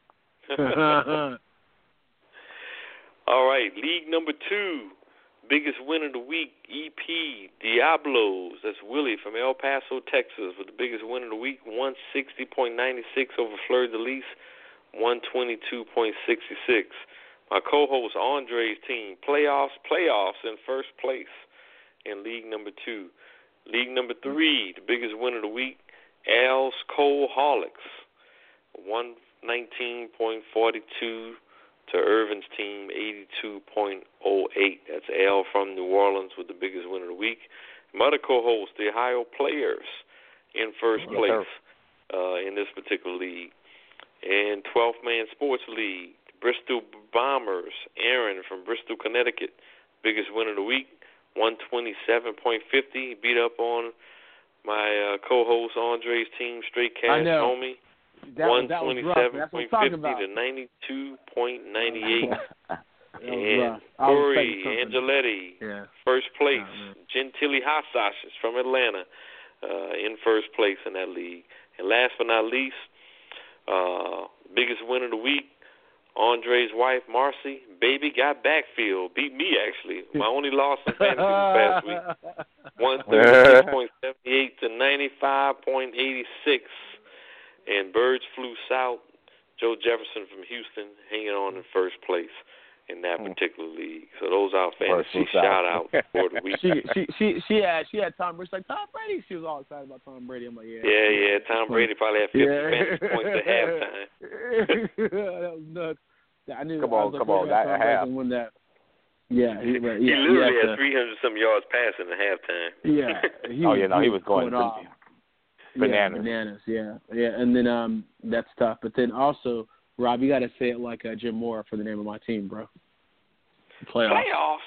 All right. League number 2. Biggest win of the week, EP Diablos. That's Willie from El Paso, Texas, with the biggest win of the week, 160.96 over Fleur de Lis, 122.66. My co-host Andre's team, playoffs in first place in league number 2. League number 3, the biggest win of the week, Al's Coalholics, 119.42 to Irvin's team, 82.08. That's Al from New Orleans with the biggest win of the week. My other co-host, the Ohio Players, in first place in this particular league. And 12th Man Sports League, Bristol Bombers, Aaron from Bristol, Connecticut, biggest win of the week, 127.50. Beat up on my co-host Andre's team, Straight Cash Homie. 127.50 to 92.98. And Corey Angeletti, first place. Gentili Hot Sauces from Atlanta in first place in that league. And last but not least, biggest win of the week, Andre's wife, Marcy, baby got backfield. Beat me, actually. My only loss in fantasy this past week. 136.78 to 95.86. And Birds flew south. Joe Jefferson from Houston hanging on in first place in that particular league. So those are fantasy shout-outs for the week. She had Tom Brady. She's like, Tom Brady. She was all excited about Tom Brady. I'm like, yeah. Tom Brady probably had 50 fantasy points at halftime. That was nuts. I knew. Come on, that half. Win that. Yeah, he literally had 300-some yards passing at halftime. Yeah. He was going off. Bananas. Yeah. And then that's tough. But then also, Rob, you got to say it like Jim Moore for the name of my team, bro. Playoffs.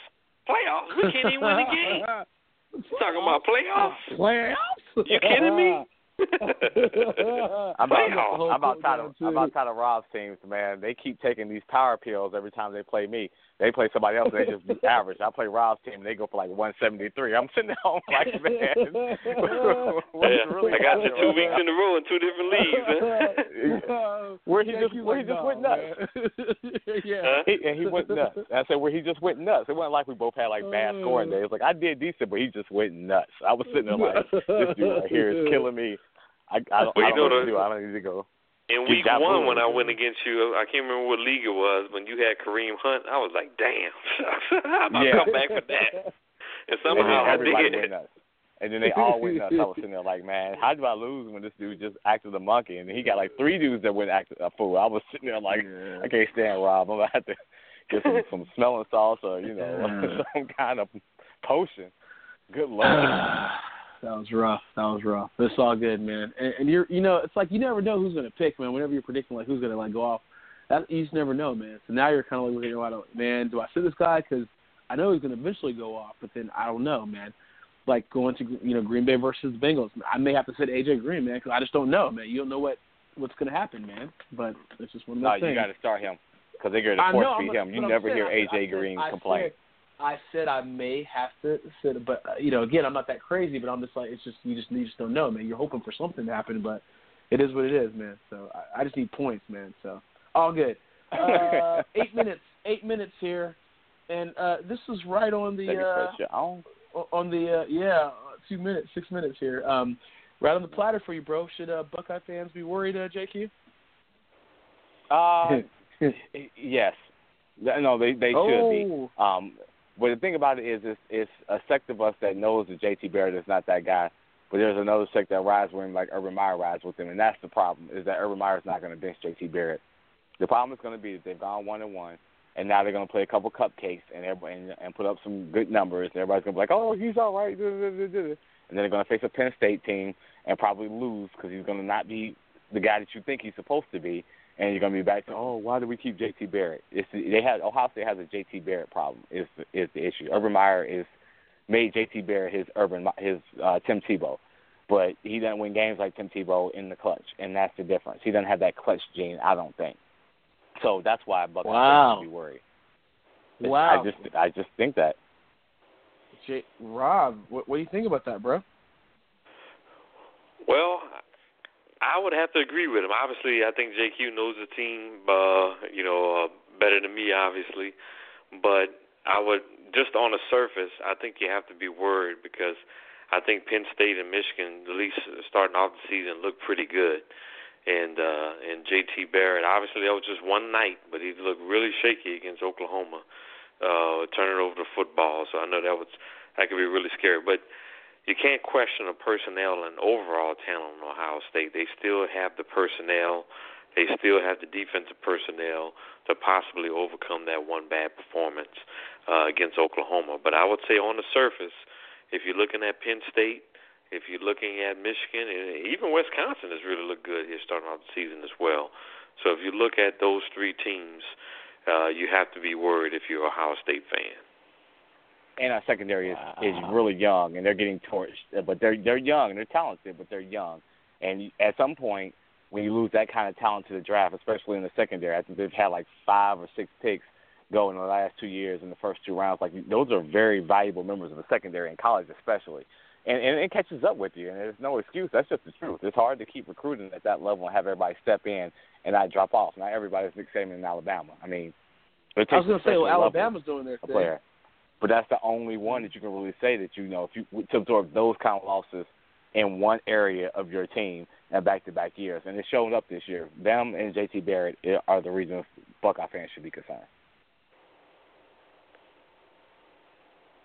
We can't even win a game. Talking about playoffs. You kidding me? I'm about tired of Rob's teams, man. They keep taking these power pills every time they play me. They play somebody else, and they just be average. I play Rob's team, and they go for like 173. I'm sitting at home like, man. I got you 2 weeks in a row in 2 different leagues. Where he just went nuts. Yeah. He went nuts. I said where he just went nuts. It wasn't like we both had like bad scoring days. Like I did decent, but he just went nuts. I was sitting there like, this dude right here is killing me. I don't know what to do. I don't need to go. In week 1, when I went against you, I can't remember what league it was. When you had Kareem Hunt, I was like, "Damn, I'm gonna come back for that." And somehow I did. And then they all went nuts. I was sitting there like, man, how do I lose when this dude just acted a monkey? And then he got like 3 dudes that went acted a fool. I was sitting there like, I can't stand Rob. I'm gonna have to get some smelling salts or some kind of potion. Good Lord. That was rough. It's all good, man. And you're, it's like you never know who's gonna pick, man. Whenever you're predicting like who's gonna like go off, that you just never know, man. So now you're kind of like looking at, man, do I sit this guy because I know he's gonna eventually go off, but then I don't know, man. Like going to Green Bay versus the Bengals, I may have to sit AJ Green, man, because I just don't know, man. You don't know what's gonna happen, man. But it's just one of those things. No, you got to start him because they're gonna force feed him. You never hear AJ Green complain. I said I may have to sit, but again, I'm not that crazy. But I'm just like, it's just you just don't know, man. You're hoping for something to happen, but it is what it is, man. So I just need points, man. So all good. 8 minutes. 8 minutes here, and this is right on the 2 minutes, 6 minutes here. Right on the platter for you, bro. Should Buckeye fans be worried, JQ? Yes. No, they should be. But the thing about it is, it's a sect of us that knows that J.T. Barrett is not that guy. But there's another sect that rides with him like Urban Meyer rides with him, and that's the problem, is that Urban Meyer's not going to bench J.T. Barrett. The problem is going to be that they've gone 1-1, and now they're going to play a couple cupcakes and put up some good numbers, and everybody's going to be like, oh, he's all right. And then they're going to face a Penn State team and probably lose because he's going to not be the guy that you think he's supposed to be. And you're going to be back to, why do we keep J.T. Barrett? Ohio State has a J.T. Barrett problem is the issue. Urban Meyer made J.T. Barrett his Tim Tebow. But he doesn't win games like Tim Tebow in the clutch, and that's the difference. He doesn't have that clutch gene, I don't think. So that's why Buckeye should be worried. Wow. I just think that. Rob, what do you think about that, bro? Well, I would have to agree with him. Obviously, I think JQ knows the team, better than me, obviously. But I would, just on the surface, I think you have to be worried because I think Penn State and Michigan, at least starting off the season, looked pretty good. And J.T. Barrett, obviously that was just one night, but he looked really shaky against Oklahoma, turning over the football. So I know that could be really scary. But you can't question the personnel and overall talent in Ohio State. They still have the personnel. They still have the defensive personnel to possibly overcome that one bad performance against Oklahoma. But I would say on the surface, if you're looking at Penn State, if you're looking at Michigan, and even Wisconsin has really looked good here starting off the season as well. So if you look at those three teams, you have to be worried if you're an Ohio State fan. And our secondary is really young, and they're getting torched. But they're young, and they're talented, but they're young. And at some point, when you lose that kind of talent to the draft, especially in the secondary, I think they've had like 5 or 6 picks go in the last 2 years in the first 2 rounds. Like those are very valuable members of the secondary in college, especially. And it catches up with you, and there's no excuse. That's just the truth. It's hard to keep recruiting at that level and have everybody step in and not drop off. Not everybody's Nick Saban in Alabama. I mean, I was going to say, Alabama's doing their thing. Player. But that's the only one that you can really say that to absorb those kind of losses in one area of your team in back-to-back years. And it's showing up this year. Them and J.T. Barrett are the reasons Buckeye fans should be concerned.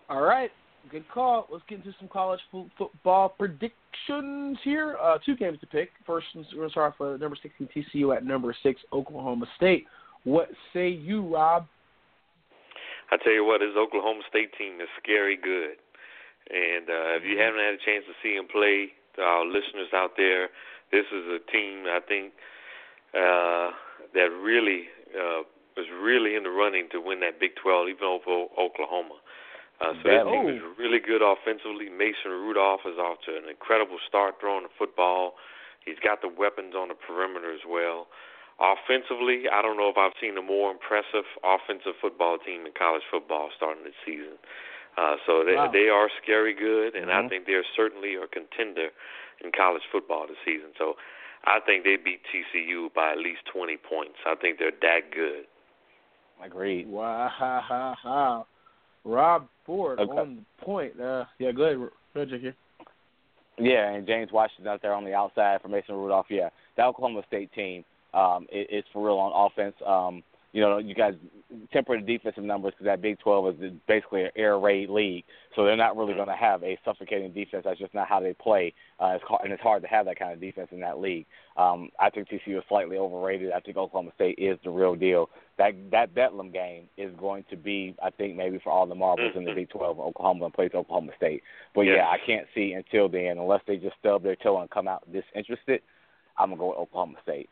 All right. Good call. Let's get into some college football predictions here. 2 games to pick. First, we're going to start off with number 16 TCU at number 6 Oklahoma State. What say you, Rob? I tell you what, this Oklahoma State team is scary good. And if you haven't had a chance to see them play, to our listeners out there, this is a team I think that really was really in the running to win that Big 12, even over Oklahoma. So that team is really good offensively. Mason Rudolph is off to an incredible start throwing the football. He's got the weapons on the perimeter as well. Offensively, I don't know if I've seen a more impressive offensive football team in college football starting this season. So they are scary good, and I think they're certainly a contender in college football this season. So I think they beat TCU by at least 20 points. I think they're that good. Agreed. Wow. Rob Ford on the point. Yeah, go ahead. Go ahead, Jackie. Yeah, and James Washington out there on the outside for Mason Rudolph. Yeah, the Oklahoma State team is for real on offense. You guys temper the defensive numbers because that Big 12 is basically an air raid league, so they're not really going to have a suffocating defense. That's just not how they play, and it's hard to have that kind of defense in that league. I think TCU is slightly overrated. I think Oklahoma State is the real deal. That Bedlam game is going to be, I think, maybe for all the marbles in the Big 12. Oklahoma plays Oklahoma State. But, yeah, I can't see until then, unless they just stub their toe and come out disinterested, I'm going to go with Oklahoma State.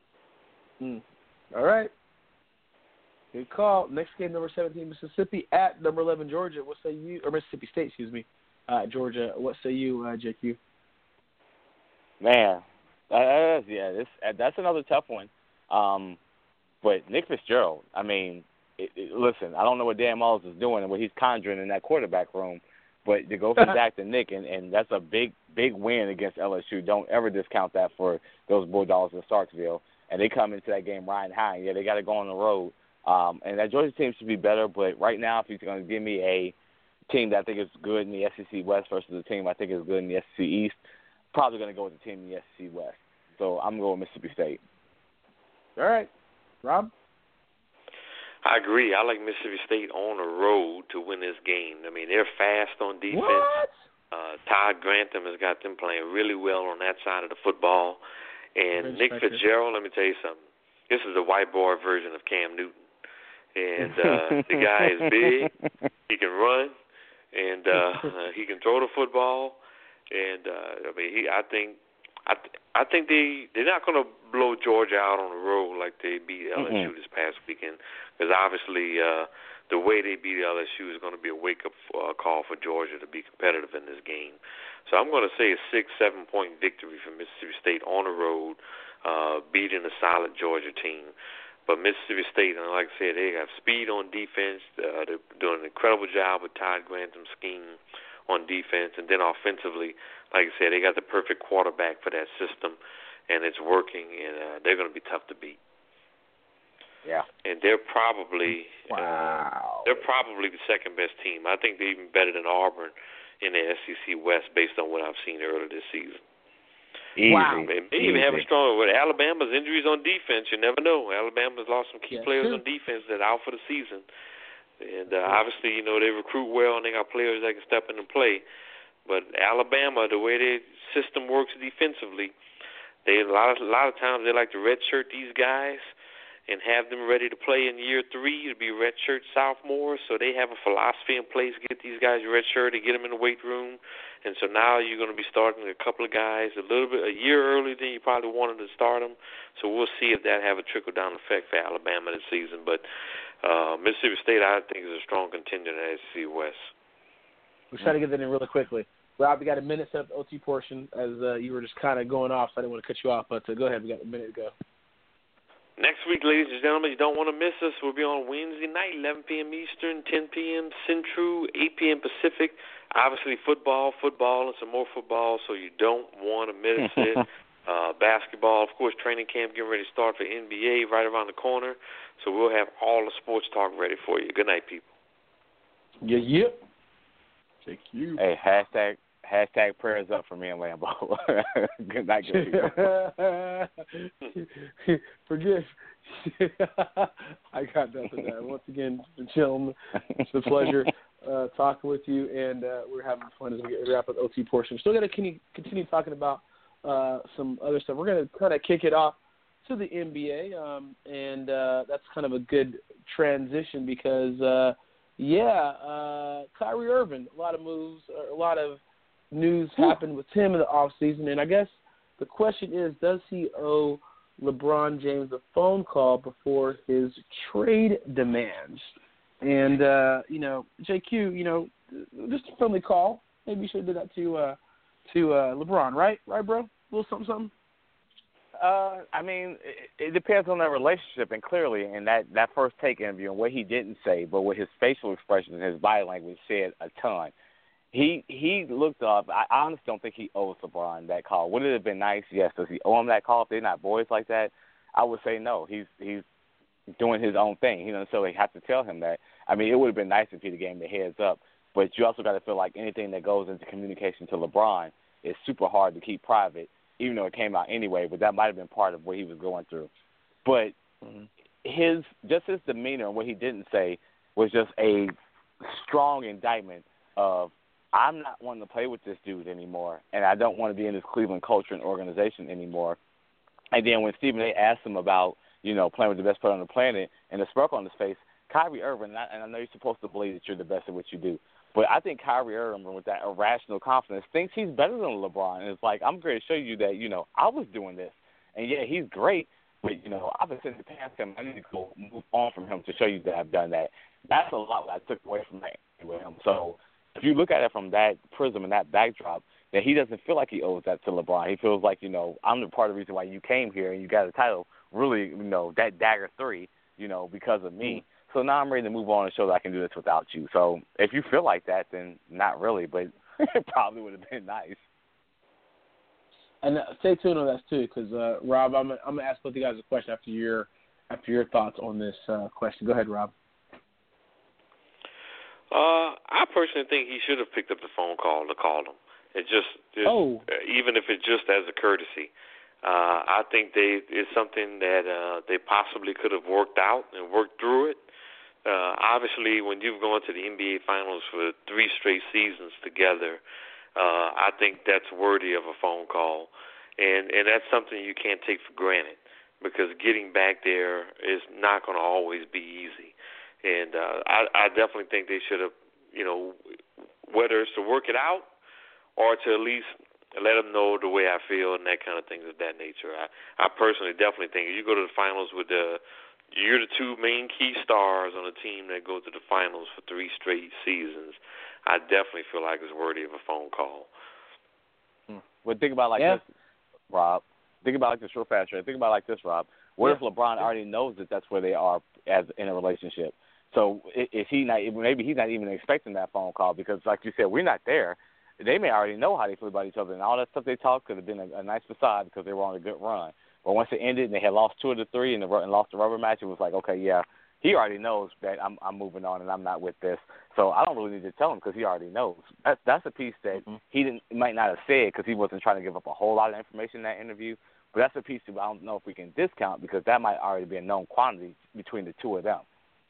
All right. Good call. Next game, number 17, Mississippi at number 11, Georgia. What say you? Or Mississippi State, excuse me. Georgia. What say you, JQ? Man, that's another tough one. But Nick Fitzgerald, I mean, listen, I don't know what Dan Mullis is doing and what he's conjuring in that quarterback room, but to go from Dak to Nick, and that's a big win against LSU. Don't ever discount that for those Bulldogs in Starkville. And they come into that game riding high. Yeah, they got to go on the road. And that Georgia team should be better, but right now, if he's going to give me a team that I think is good in the SEC West versus a team I think is good in the SEC East, probably going to go with the team in the SEC West. So I'm going with Mississippi State. All right. Rob? I agree. I like Mississippi State on the road to win this game. I mean, they're fast on defense. What? Todd Grantham has got them playing really well on that side of the football. And Nick Fitzgerald, let me tell you something. This is the white boy version of Cam Newton. And the guy is big. He can run, and he can throw the football. And I think they're not going to blow Georgia out on the road like they beat LSU this past weekend. Because obviously, the way they beat LSU is going to be a wake-up call for Georgia to be competitive in this game. So I'm going to say a 6-7 point victory for Mississippi State on the road, beating a solid Georgia team. But Mississippi State, like I said, they have speed on defense. They're doing an incredible job with Todd Grantham's scheme on defense. And then offensively, like I said, they got the perfect quarterback for that system, and it's working, and they're going to be tough to beat. Yeah. And they're probably the second-best team. I think they're even better than Auburn in the SEC West based on what I've seen earlier this season. Easy. Wow. They may even have a strong with Alabama's injuries on defense. You never know. Alabama's lost some key players on defense that are out for the season. And obviously, they recruit well and they got players that can step in and play. But Alabama, the way their system works defensively, a lot of times they like to redshirt these guys and have them ready to play in year 3 to be redshirt sophomores. So they have a philosophy in place to get these guys redshirted, get them in the weight room. And so now you're going to be starting a couple of guys a year earlier than you probably wanted to start them. So we'll see if that have a trickle-down effect for Alabama this season. But Mississippi State, I think, is a strong contender in the SEC West. We'll try to get that in really quickly. Rob, we got a minute set up the OT portion as you were just kind of going off, so I didn't want to cut you off. But go ahead. We got a minute to go. Next week, ladies and gentlemen, you don't want to miss us. We'll be on Wednesday night, 11 p.m. Eastern, 10 p.m. Central, 8 p.m. Pacific. Obviously, football, and some more football, so you don't want to miss it. Basketball, of course, training camp getting ready to start for NBA right around the corner. So we'll have all the sports talk ready for you. Good night, people. Yeah. Thank you. Hey, hashtag prayers up for me and Lambeau. Good night, good people. Forgive. I got nothing there. Once again, gentlemen, it's a pleasure. talking with you, and we're having fun as we wrap up the OT portion. We're still going to continue talking about some other stuff. We're going to kind of kick it off to the NBA, and that's kind of a good transition because, Kyrie Irving, a lot of moves, a lot of news happened with him in the offseason, and I guess the question is, does he owe LeBron James a phone call before his trade demands? And, JQ, just a friendly call. Maybe you should have did that to LeBron, right? Right, bro? A little something? I mean, it depends on their relationship, and clearly in that first take interview and what he didn't say, but what his facial expressions and his body language said a ton. He looked up. I honestly don't think he owes LeBron that call. Would it have been nice? Yes. Does he owe him that call if they're not boys like that? I would say no. He's doing his own thing. He doesn't necessarily have to tell him that. I mean, it would have been nice if he'd have gave him the heads up, but you also got to feel like anything that goes into communication to LeBron is super hard to keep private, even though it came out anyway, but that might have been part of what he was going through. But his demeanor and what he didn't say was just a strong indictment of, I'm not wanting to play with this dude anymore, and I don't want to be in this Cleveland culture and organization anymore. And then when Stephen A. asked him about, playing with the best player on the planet and the smirk on his face, Kyrie Irving, and I know you're supposed to believe that you're the best at what you do, but I think Kyrie Irving, with that irrational confidence, thinks he's better than LeBron. And it's like, I'm going to show you that, I was doing this. And, yeah, he's great, but, I've been sitting past him. I need to go move on from him to show you that I've done that. That's a lot that I took away from that with him. So if you look at it from that prism and that backdrop, that he doesn't feel like he owes that to LeBron. He feels like, I'm the part of the reason why you came here and you got a title, really, that dagger 3, because of me. So now I'm ready to move on and show that I can do this without you. So if you feel like that, then not really, but it probably would have been nice. And stay tuned on that too, because Rob, I'm gonna ask both of you guys a question after your thoughts on this question. Go ahead, Rob. I personally think he should have picked up the phone call to call him. Even if it's just as a courtesy. I think it's something that they possibly could have worked out and worked through it. Obviously, when you've gone to the NBA Finals for 3 straight seasons together, I think that's worthy of a phone call. And that's something you can't take for granted because getting back there is not going to always be easy. And I definitely think they should have, whether it's to work it out or to at least let them know the way I feel and that kind of things of that nature. I personally definitely think if you go to the finals with you're the 2 main key stars on a team that go to the finals for 3 straight seasons, I definitely feel like it's worthy of a phone call. Well, think about this, Rob. Think about this real fast, right? Think about this, Rob. What if LeBron already knows that that's where they are as in a relationship? So maybe he's not even expecting that phone call because, like you said, we're not there. They may already know how they feel about each other, and all that stuff they talked could have been a nice facade because they were on a good run. But once it ended and they had lost 2 of the 3 and lost the rubber match, it was like, okay, yeah, he already knows that I'm moving on and I'm not with this. So I don't really need to tell him because he already knows. That's a piece that he might not have said because he wasn't trying to give up a whole lot of information in that interview. But that's a piece that I don't know if we can discount because that might already be a known quantity between the 2 of them.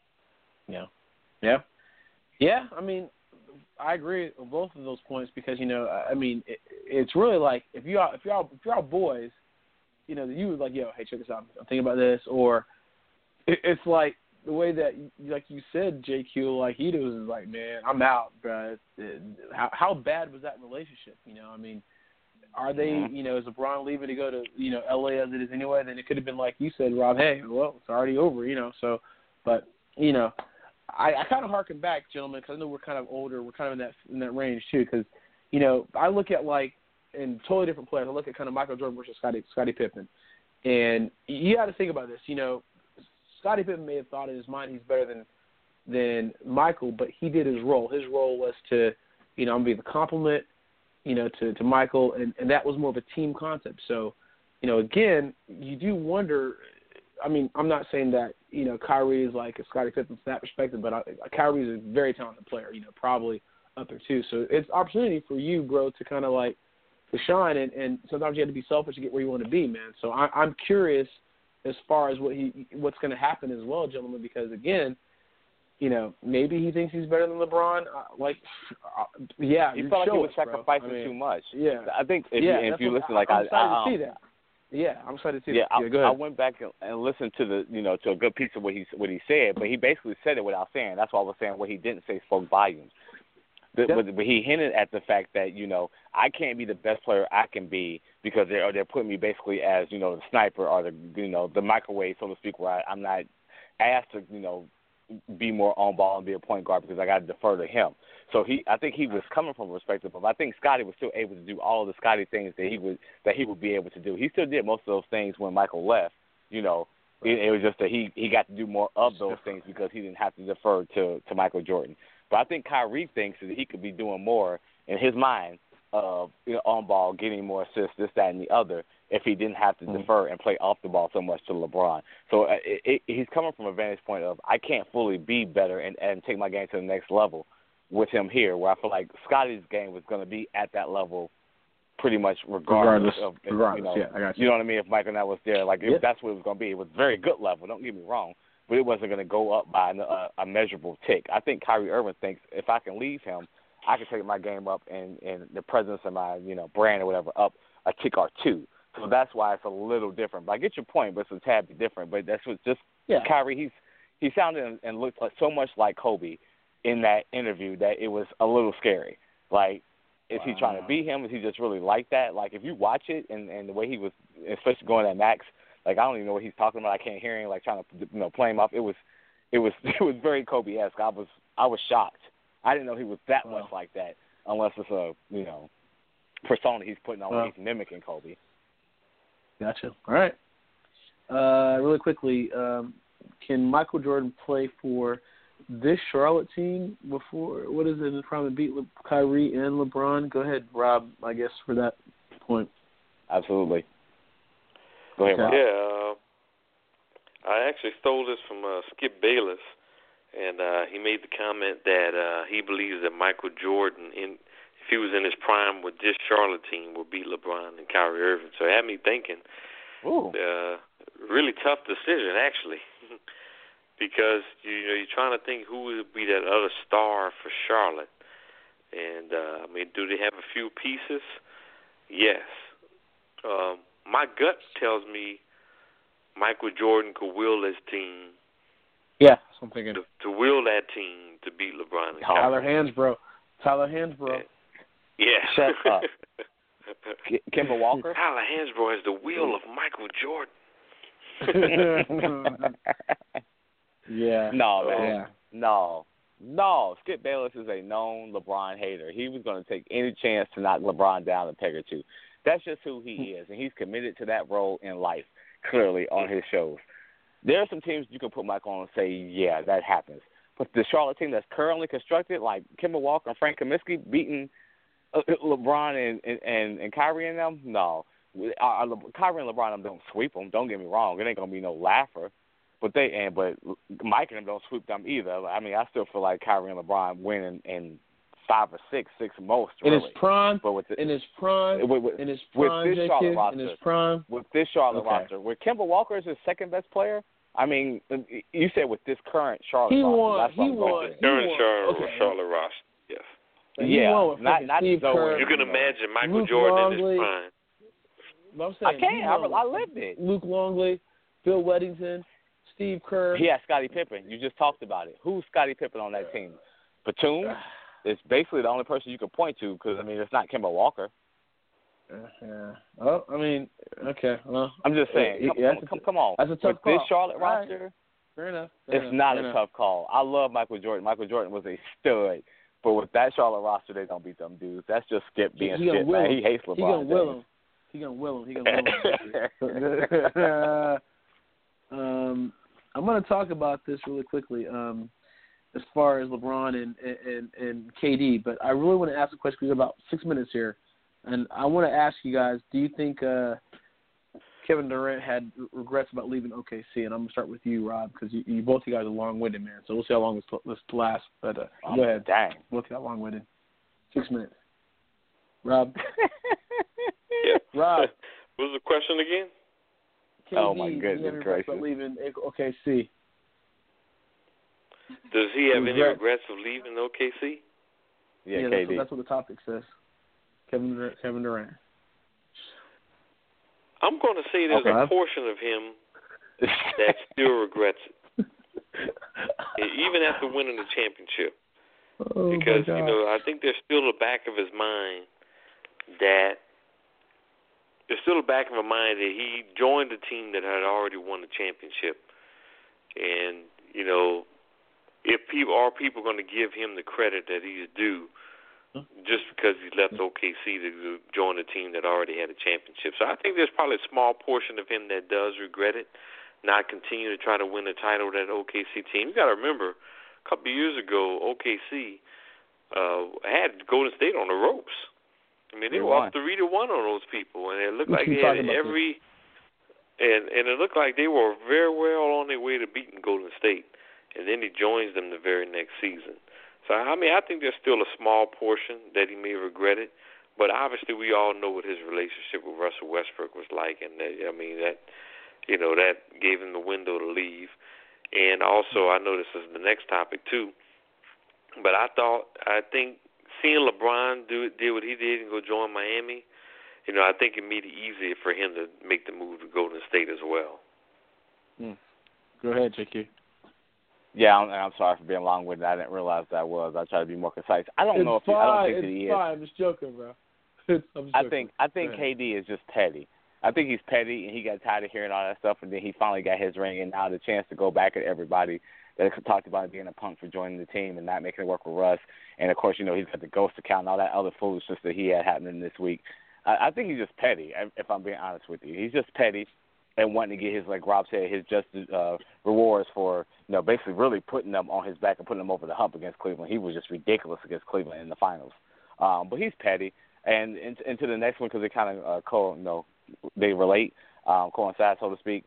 Yeah. I mean, I agree with both of those points because it's really like if y'all boys, you would like, hey, check this out. I'm thinking about this, or it's like the way that, like you said, JQ, like he does is like, man, I'm out, bro. How bad was that relationship? Are they, is LeBron leaving to go to, LA as it is anyway? Then it could have been like you said, Rob. Hey, well, it's already over, So, but I kind of harken back, gentlemen, because I know we're kind of older. We're kind of in that range too, because I look at in totally different players. I look at kind of Michael Jordan versus Scottie Pippen, and you got to think about this. Scottie Pippen may have thought in his mind he's better than Michael, but he did his role. His role was to, I'm gonna be the compliment, to Michael, and that was more of a team concept. So, again, you do wonder. I'm not saying that, Kyrie is like a Scottie Pippen from that perspective, but Kyrie is a very talented player, probably up there too. So it's opportunity for you, bro, to kind of to shine, and sometimes you have to be selfish to get where you want to be, man. So I'm curious as far as what's going to happen as well, gentlemen, because again, maybe he thinks he's better than LeBron. Yeah, he felt like he was sacrificing too much. Yeah, I think if you listen, like I'm excited to see that. Yeah, I'm excited to see that. Yeah, go ahead. I went back and listened to to a good piece of what he said, but he basically said it without saying. That's why I was saying what he didn't say spoke volumes. But he hinted at the fact that I can't be the best player I can be because they're putting me basically as the sniper or the microwave, so to speak, where I'm not asked to be more on ball and be a point guard because I got to defer to him. So I think he was coming from a perspective of I think Scottie was still able to do all of the Scottie things that he would be able to do. He still did most of those things when Michael left. It was just that he got to do more of those things because he didn't have to defer to Michael Jordan. But I think Kyrie thinks that he could be doing more in his mind of on ball, getting more assists, this, that, and the other, if he didn't have to defer and play off the ball so much to LeBron. So he's coming from a vantage point of I can't fully be better and take my game to the next level with him here, where I feel like Scottie's game was going to be at that level pretty much regardless of yeah, I got you. You know what I mean? If Michael and I was there, if that's what it was going to be. It was a very good level, don't get me wrong, but it wasn't going to go up by a measurable tick. I think Kyrie Irving thinks if I can leave him, I can take my game up and the presence of my brand or whatever up a tick or two. So that's why it's a little different. But I get your point, but it's a tad bit different. But that's what Kyrie. He sounded and looked so much like Kobe in that interview that it was a little scary. Like, is he trying to beat him? Is he just really like that? Like, if you watch it and the way he was, especially going at Max, like I don't even know what he's talking about. I can't hear him. Like trying to play him off. It was very Kobe-esque. I was shocked. I didn't know he was that much like that, unless it's a persona he's putting on when he's mimicking Kobe. Gotcha. All right. Really quickly, can Michael Jordan play for this Charlotte team before? What is it? Probably beat Kyrie and LeBron. Go ahead, Rob. I guess for that point. Absolutely. Go ahead, Rob. Yeah. I actually stole this from Skip Bayless. And he made the comment that he believes that Michael Jordan, if he was in his prime with this Charlotte team, would beat LeBron and Kyrie Irving. So it had me thinking, really tough decision, actually, because you're trying to think who would be that other star for Charlotte. And, do they have a few pieces? Yes. My gut tells me Michael Jordan could will his team. Yeah, so I'm thinking to will that team to beat LeBron and Tyler Hansbrough. Yeah. Shut up. Kemba Walker? Tyler Hansbrough is the wheel of Michael Jordan. Yeah. No, man. Yeah. No. Skip Bayless is a known LeBron hater. He was going to take any chance to knock LeBron down a peg or two. That's just who he is, and he's committed to that role in life, clearly, on his shows. There are some teams you can put Michael on and say, yeah, that happens. But the Charlotte team that's currently constructed, like Kemba Walker and Frank Kaminsky beating LeBron and Kyrie and them, no. Kyrie and LeBron don't sweep them. Don't get me wrong. It ain't going to be no laugher. But Mike and them don't sweep them either. I mean, I still feel like Kyrie and LeBron win in 5 or 6 most, really. In his prime? But with this Charlotte roster, where Kemba Walker is his second best player, I mean, you said with this current Charlotte roster. Charlotte roster, yes. Yeah, not Steve Kerr. You can imagine Michael Jordan in his prime. I can. I lived it. Luke Longley, Bill Weddington, Steve Kerr. He had Scottie Pippen. You just talked about it. Who's Scottie Pippen on that team? Batum is basically the only person you can point to because, it's not Kemba Walker. Yeah. Oh, okay. Well, I'm just saying. Come on. That's a tough call. This Charlotte roster, fair enough. It's not a tough call. I love Michael Jordan. Michael Jordan was a stud. But with that Charlotte roster, they don't beat them dudes. That's just Skip being Skip, man. He hates LeBron. He gonna will him. I'm going to talk about this really quickly as far as LeBron and KD, but I really want to ask a question because we have about 6 minutes here. And I want to ask you guys, do you think Kevin Durant had regrets about leaving OKC? And I'm going to start with you, Rob, because you both of you guys are long-winded, man. So we'll see how long this lasts. But go ahead. Dang. Both of you are long-winded. 6 minutes. Rob? Yeah. Rob. What was the question again? KD, oh, my goodness gracious. About leaving OKC. Does he have any regrets of leaving OKC? Yeah, KD. That's what the topic says. Kevin Durant. I'm going to say there's a portion of him that still regrets it, even after winning the championship. Because, I think there's still the back of his mind that he joined a team that had already won the championship. And, if people going to give him the credit that he's due just because he left OKC to join a team that already had a championship. So I think there's probably a small portion of him that does regret it, not continue to try to win the title with that OKC team. You got to remember, a couple of years ago, OKC had Golden State on the ropes. I mean, they were up 3-1 on those people, and it looked like they had every and it looked like they were very well on their way to beating Golden State. And then he joins them the very next season. So, I think there's still a small portion that he may regret it. But obviously we all know what his relationship with Russell Westbrook was like. And, that gave him the window to leave. And also, I know this is the next topic too, but I think seeing LeBron did what he did and go join Miami, I think it made it easier for him to make the move to Golden State as well. Go ahead, JQ. Yeah, I'm sorry for being long-winded. I didn't realize that was. I try to be more concise. I don't think he is. I'm just joking, bro. I think KD is just petty. I think he's petty, and he got tired of hearing all that stuff, and then he finally got his ring, and now the chance to go back at everybody that talked about being a punk for joining the team and not making it work with Russ. And, of course, he's got the ghost account and all that other foolishness that he had happening this week. I think he's just petty, if I'm being honest with you. He's just petty and wanting to get his, like Rob said, his just rewards for, basically really putting them on his back and putting them over the hump against Cleveland. He was just ridiculous against Cleveland in the finals. But he's petty. And into the next one, because they kind of they relate, coincide, so to speak.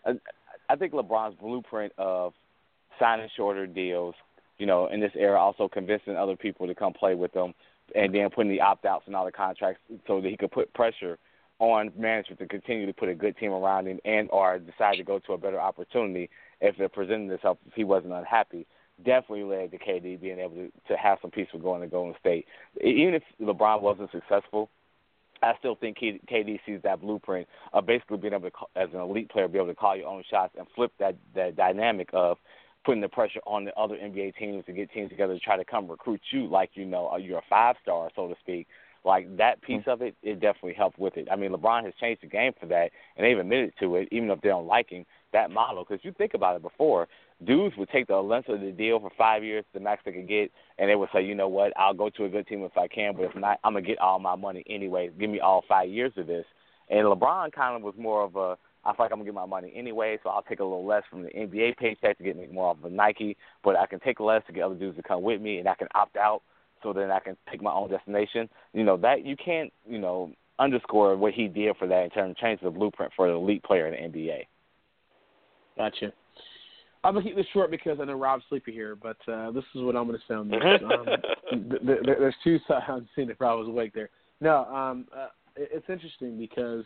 I think LeBron's blueprint of signing shorter deals, in this era, also convincing other people to come play with them, and then putting the opt-outs and all the contracts so that he could put pressure on management to continue to put a good team around him and or decide to go to a better opportunity if it presented itself if he wasn't unhappy, definitely led to KD being able to have some peace with going to Golden State. Even if LeBron wasn't successful, I still think KD sees that blueprint of basically being able to, as an elite player, be able to call your own shots and flip that dynamic of putting the pressure on the other NBA teams to get teams together to try to come recruit you like you're a five-star, so to speak. Like, that piece of it definitely helped with it. I mean, LeBron has changed the game for that, and they've admitted to it, even if they don't like him, that model. Because you think about it before, dudes would take the length of the deal for 5 years, the max they could get, and they would say, you know what, I'll go to a good team if I can, but if not, I'm going to get all my money anyway. Give me all 5 years of this. And LeBron kind of was more of a, I feel like I'm going to get my money anyway, so I'll take a little less from the NBA paycheck to get me more of a Nike, but I can take less to get other dudes to come with me, and I can opt out so then I can pick my own destination. That you can't, underscore what he did for that in terms of changing the blueprint for an elite player in the NBA. Gotcha. I'm going to keep this short because I know Rob's sleepy here, but this is what I'm going to say on this. There's two sides. I'm seeing if Rob was awake there. No, it's interesting because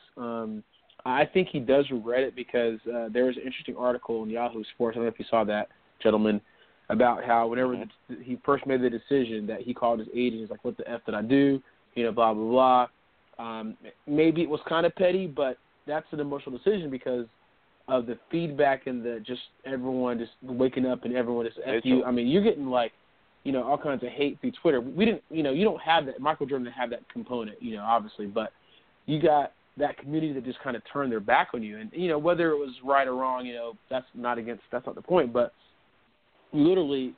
I think he does regret it because there was an interesting article in Yahoo Sports, I don't know if you saw that, gentlemen, about how whenever he first made the decision that he called his agent, he's like, what the F did I do? Blah, blah, blah. Maybe it was kind of petty, but that's an emotional decision because of the feedback and the just everyone just waking up and everyone just F you. I mean, you're getting all kinds of hate through Twitter. We didn't, you don't have that. Michael Jordan didn't have that component, obviously, but you got that community that just kind of turned their back on you. And, whether it was right or wrong, that's not the point, but literally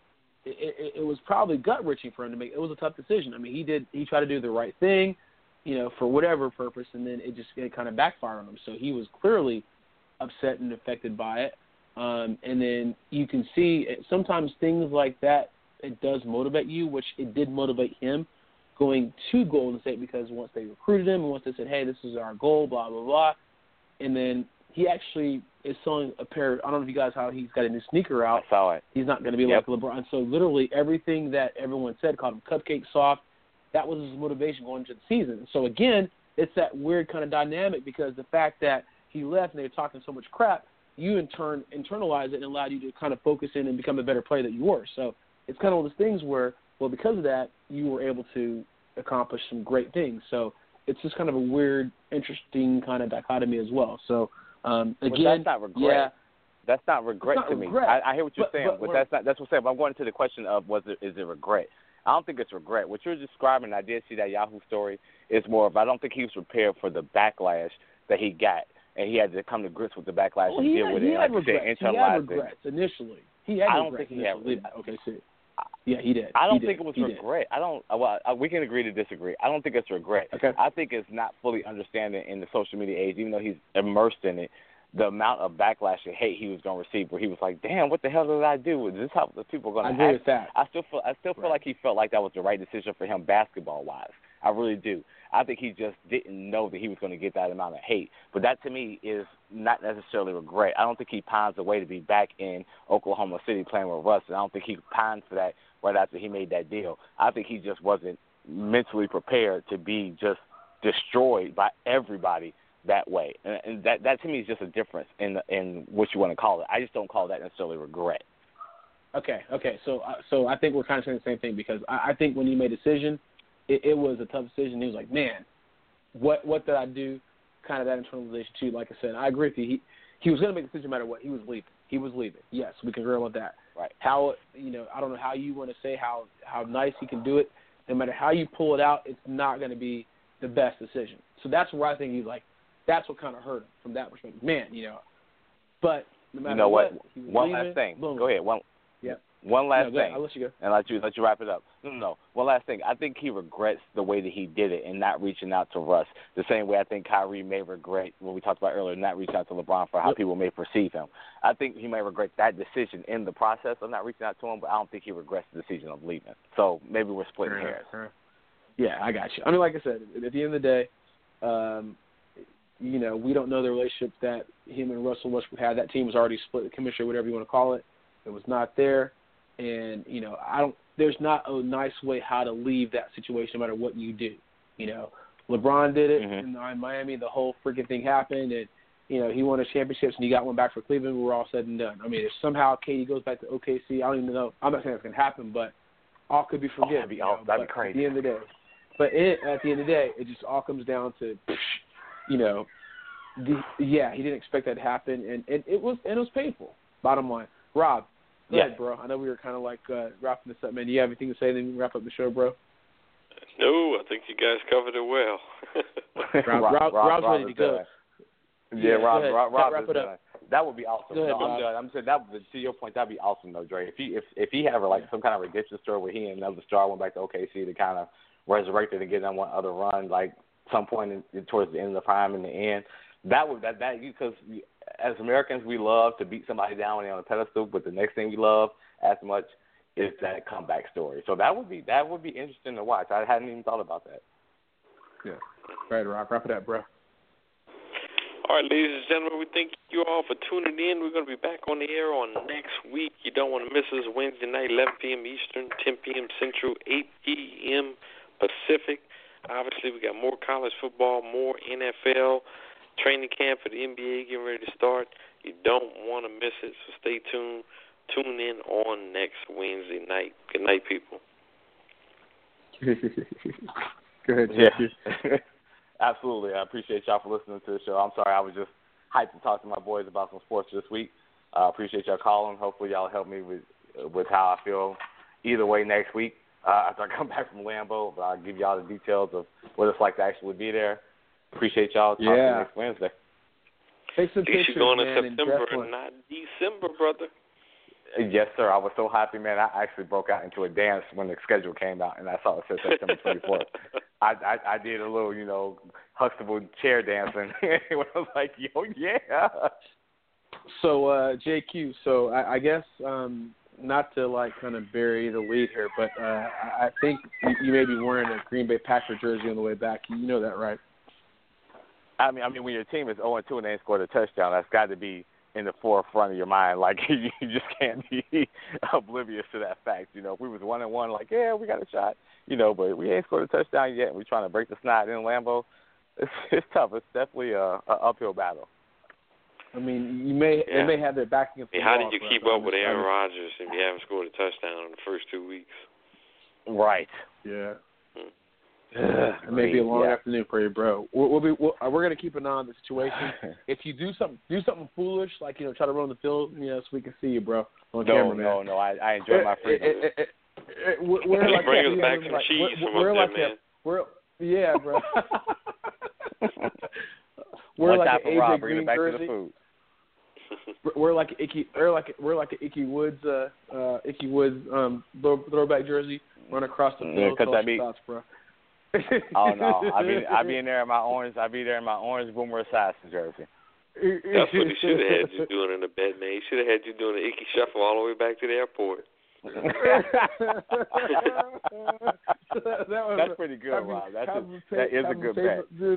it was probably gut-wrenching for him to make. It was a tough decision. I mean, he tried to do the right thing, for whatever purpose, and then it kind of backfired on him. So he was clearly upset and affected by it. And then you can see sometimes things like that, it does motivate you, which it did motivate him going to Golden State because once they recruited him and once they said, hey, this is our goal, blah, blah, blah, and then he actually is selling a pair. I don't know if you guys how he's got a new sneaker out. I saw it. He's not going to be like LeBron. So literally everything that everyone said, called him cupcake soft, that was his motivation going into the season. So again, it's that weird kind of dynamic because the fact that he left and they were talking so much crap, you in turn internalize it and allowed you to kind of focus in and become a better player that you were. So it's kind of one of those things where, well, because of that, you were able to accomplish some great things. So it's just kind of a weird, interesting kind of dichotomy as well. So again, that's not regret. Yeah, that's not regret not to regret. me. I hear what you're saying, but that's what I'm saying. But I'm going to the question of is it regret? I don't think it's regret. What you're describing, I did see that Yahoo story, is more of I don't think he was prepared for the backlash that he got, and he had to come to grips with the backlash and deal with it. He had regrets initially. He had I don't regrets think he had. Okay, see. Yeah, he did. I don't think it was regret. I don't. Well, we can agree to disagree. I don't think it's regret. Okay. I think it's not fully understanding in the social media age, even though he's immersed in it, the amount of backlash and hate he was going to receive, where he was like, "Damn, what the hell did I do? Is this how the people are going to act?" I agree with that. I still feel like he felt like that was the right decision for him basketball wise. I really do. I think he just didn't know that he was going to get that amount of hate. But that to me is not necessarily regret. I don't think he pines away to be back in Oklahoma City playing with Russ. And I don't think he pined for that right after he made that deal. I think he just wasn't mentally prepared to be just destroyed by everybody that way. And that to me is just a difference in what you want to call it. I just don't call that necessarily regret. Okay. So I think we're kind of saying the same thing, because I think when he made a decision, it was a tough decision. He was like, man, what did I do? Kind of that internalization too. Like I said, I agree with you. He was going to make a decision no matter what. He was leaving. Yes, we can agree on that. Right. How, I don't know how you want to say how nice he can do it. No matter how you pull it out, it's not going to be the best decision. So that's where I think he's like, that's what kind of hurt him from that perspective. Man, But no matter what? One leaving, last thing. Boom. Go ahead. One last thing. I'll let you go. And let you wrap it up. No. One last thing. I think he regrets the way that he did it and not reaching out to Russ. The same way I think Kyrie may regret what we talked about earlier, not reaching out to LeBron for how people may perceive him. I think he may regret that decision in the process of not reaching out to him, but I don't think he regrets the decision of leaving. So maybe we're splitting hairs. Yeah, I got you. I mean, like I said, at the end of the day, we don't know the relationship that him and Russell Westbrook had. That team was already split, the chemistry, whatever you want to call it. It was not there. And, there's not a nice way how to leave that situation no matter what you do. LeBron did it in Miami. The whole freaking thing happened. And, he won his championships and he got one back for Cleveland. We were all said and done. I mean, if somehow KD goes back to OKC, I don't even know. I'm not saying it's going to happen, but all could be forgiven. That'd be crazy. At the end of the day. At the end of the day, it just all comes down to, he didn't expect that to happen. And it was painful, bottom line. Rob. Go ahead, bro. I know we were kind of like wrapping this up, man. Do you have anything to say, then we can wrap up the show, bro? No, I think you guys covered it well. Rob's ready to go. Yeah, Rob wrap it up. That would be awesome. Ahead, I'm done. I'm saying to your point, that'd be awesome though, Dre. If he had some kind of redemption story where he and another star went back to OKC to kind of resurrect it and get them one other run, like some point towards the end of the prime in the end, that because as Americans, we love to beat somebody down when they're on a pedestal, but the next thing we love as much is that comeback story. So that would be interesting to watch. I hadn't even thought about that. Yeah. All right, Rob, wrap it up, bro. All right, ladies and gentlemen, we thank you all for tuning in. We're going to be back on the air on next week. You don't want to miss us Wednesday night, 11 p.m. Eastern, 10 p.m. Central, 8 p.m. Pacific. Obviously, we got more college football, more NFL. Training camp for the NBA getting ready to start. You don't want to miss it, so stay tuned. Tune in on next Wednesday night. Good night, people. Go ahead, yeah. Absolutely. I appreciate y'all for listening to the show. I'm sorry I was just hyped to talk to my boys about some sports this week. I appreciate y'all calling. Hopefully y'all help me with how I feel either way next week after I come back from Lambeau. But I'll give y'all the details of what it's like to actually be there. Appreciate y'all. Talk to you next Wednesday. Take some pictures, you're going man, to September and not December, brother. Yes, sir. I was so happy, man. I actually broke out into a dance when the schedule came out, and I saw it said September 24th. I did a little, Huxtable chair dancing. When I was like, yo, yeah. So, JQ, I guess not to, kind of bury the lead here, but I think you may be wearing a Green Bay Packer jersey on the way back. You know that, right? I mean, when your team is 0-2 and they ain't scored a touchdown, that's got to be in the forefront of your mind. Like, you just can't be oblivious to that fact. If we was 1-1, like, yeah, we got a shot. But we ain't scored a touchdown yet. We're trying to break the snot in Lambeau. It's tough. It's definitely a uphill battle. I mean, they may have their backing up. How did you keep up with Aaron Rodgers if you haven't scored a touchdown in the first 2 weeks? Right. Yeah. It may be a long afternoon for you, bro. We're gonna keep an eye on the situation. If you do something foolish, like try to run the field, so we can see you, bro, on camera, man. No. I enjoy my freedom. We're like bring us back some cheese from up there, man. Yeah, bro. We're like an AJ Green back jersey. To the food. We're like an Icky Woods throwback jersey. Run across the field. Because thoughts, bro. Oh no, I be in there in my orange. Boomer Assassin jersey. That's what he should have had you doing in the bed, man. He should have had you doing the Icky shuffle all the way back to the airport. That's pretty good, Rob. That is a good bet.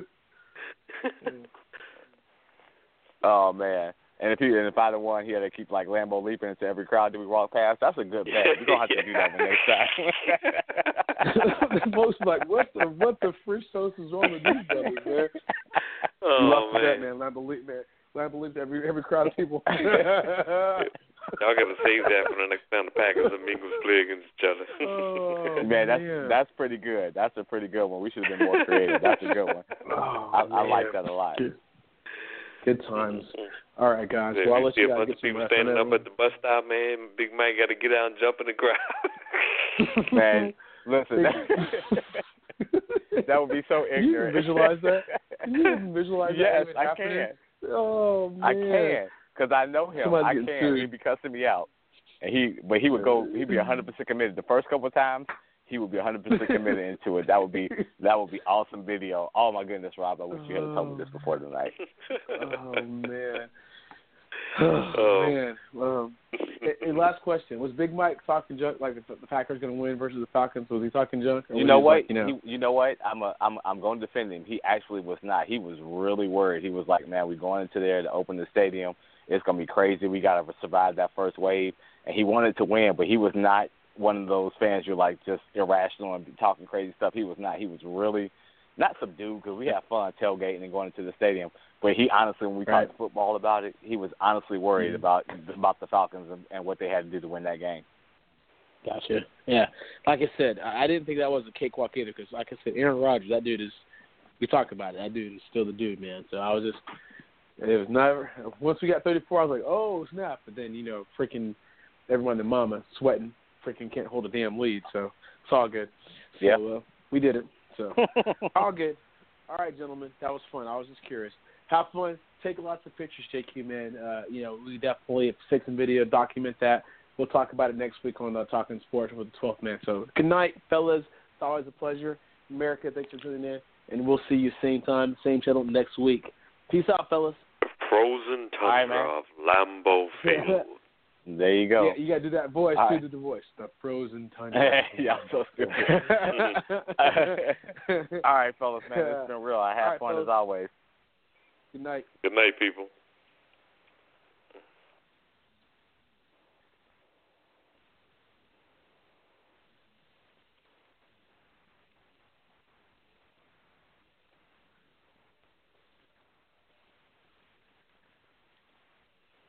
Oh man. And if I'd have won, he had to keep like Lambo leaping into every crowd that we walk past. That's a good bet. We're gonna have to do that the next time. The folks like, what the frish toast is wrong with these brothers, man? Oh man, Lambo leaps every crowd of people. Y'all got to save that for the next time the Packers and Bengals play against each other. Oh, man, that's pretty good. That's a pretty good one. We should have been more creative. That's a good one. I like that a lot. Good times. All right, guys. Well, I'll let you guys get some people standing up at the bus stop, man. Big Mike got to get out and jump in the crowd. Man, listen, that would be so ignorant. You visualize that? You visualize yes, that? Yes, I happening? can. Oh, man. I can, because I know him. I can. He'd be cussing me out. And he would go. He'd be 100% committed. The first couple of times, he would be 100% committed into it. That would be awesome video. Oh my goodness, Rob! I wish you had told me this before tonight. Oh man. Oh man. And last question: was Big Mike talking junk like the Packers going to win versus the Falcons? Was he talking junk? You know what? You know what? I'm going to defend him. He actually was not. He was really worried. He was like, "Man, we're going into there to open the stadium. It's going to be crazy. We got to survive that first wave." And he wanted to win, but he was not one of those fans you're like just irrational and talking crazy stuff. He was not. He was really not subdued because we had fun tailgating and going into the stadium. But he honestly, when we talked football about it, he was honestly worried about the Falcons and what they had to do to win that game. Gotcha. Yeah. Like I said, I didn't think that was a cakewalk either because, like I said, Aaron Rodgers, that dude is – we talked about it. That dude is still the dude, man. So I was just – it was never – once we got 34, I was like, oh, snap. But then, freaking everyone and mama sweating. Freaking can't hold a damn lead, so it's all good. Yeah. So, we did it. So all good. All right, gentlemen, that was fun. I was just curious. Have fun. Take lots of pictures, JQ, man. We definitely take some video, document that. We'll talk about it next week on Talking Sports with the 12th Man. So good night, fellas. It's always a pleasure. America, thanks for tuning in, and we'll see you same time, same channel next week. Peace out, fellas. Frozen tundra of Lambeau Field. There you go. Yeah, you got to do that voice, too, do the voice. The frozen tundra. Yeah, I'm so stupid. All right, fellas, man, it's been real. I had fun fellas. As always. Good night. Good night, people.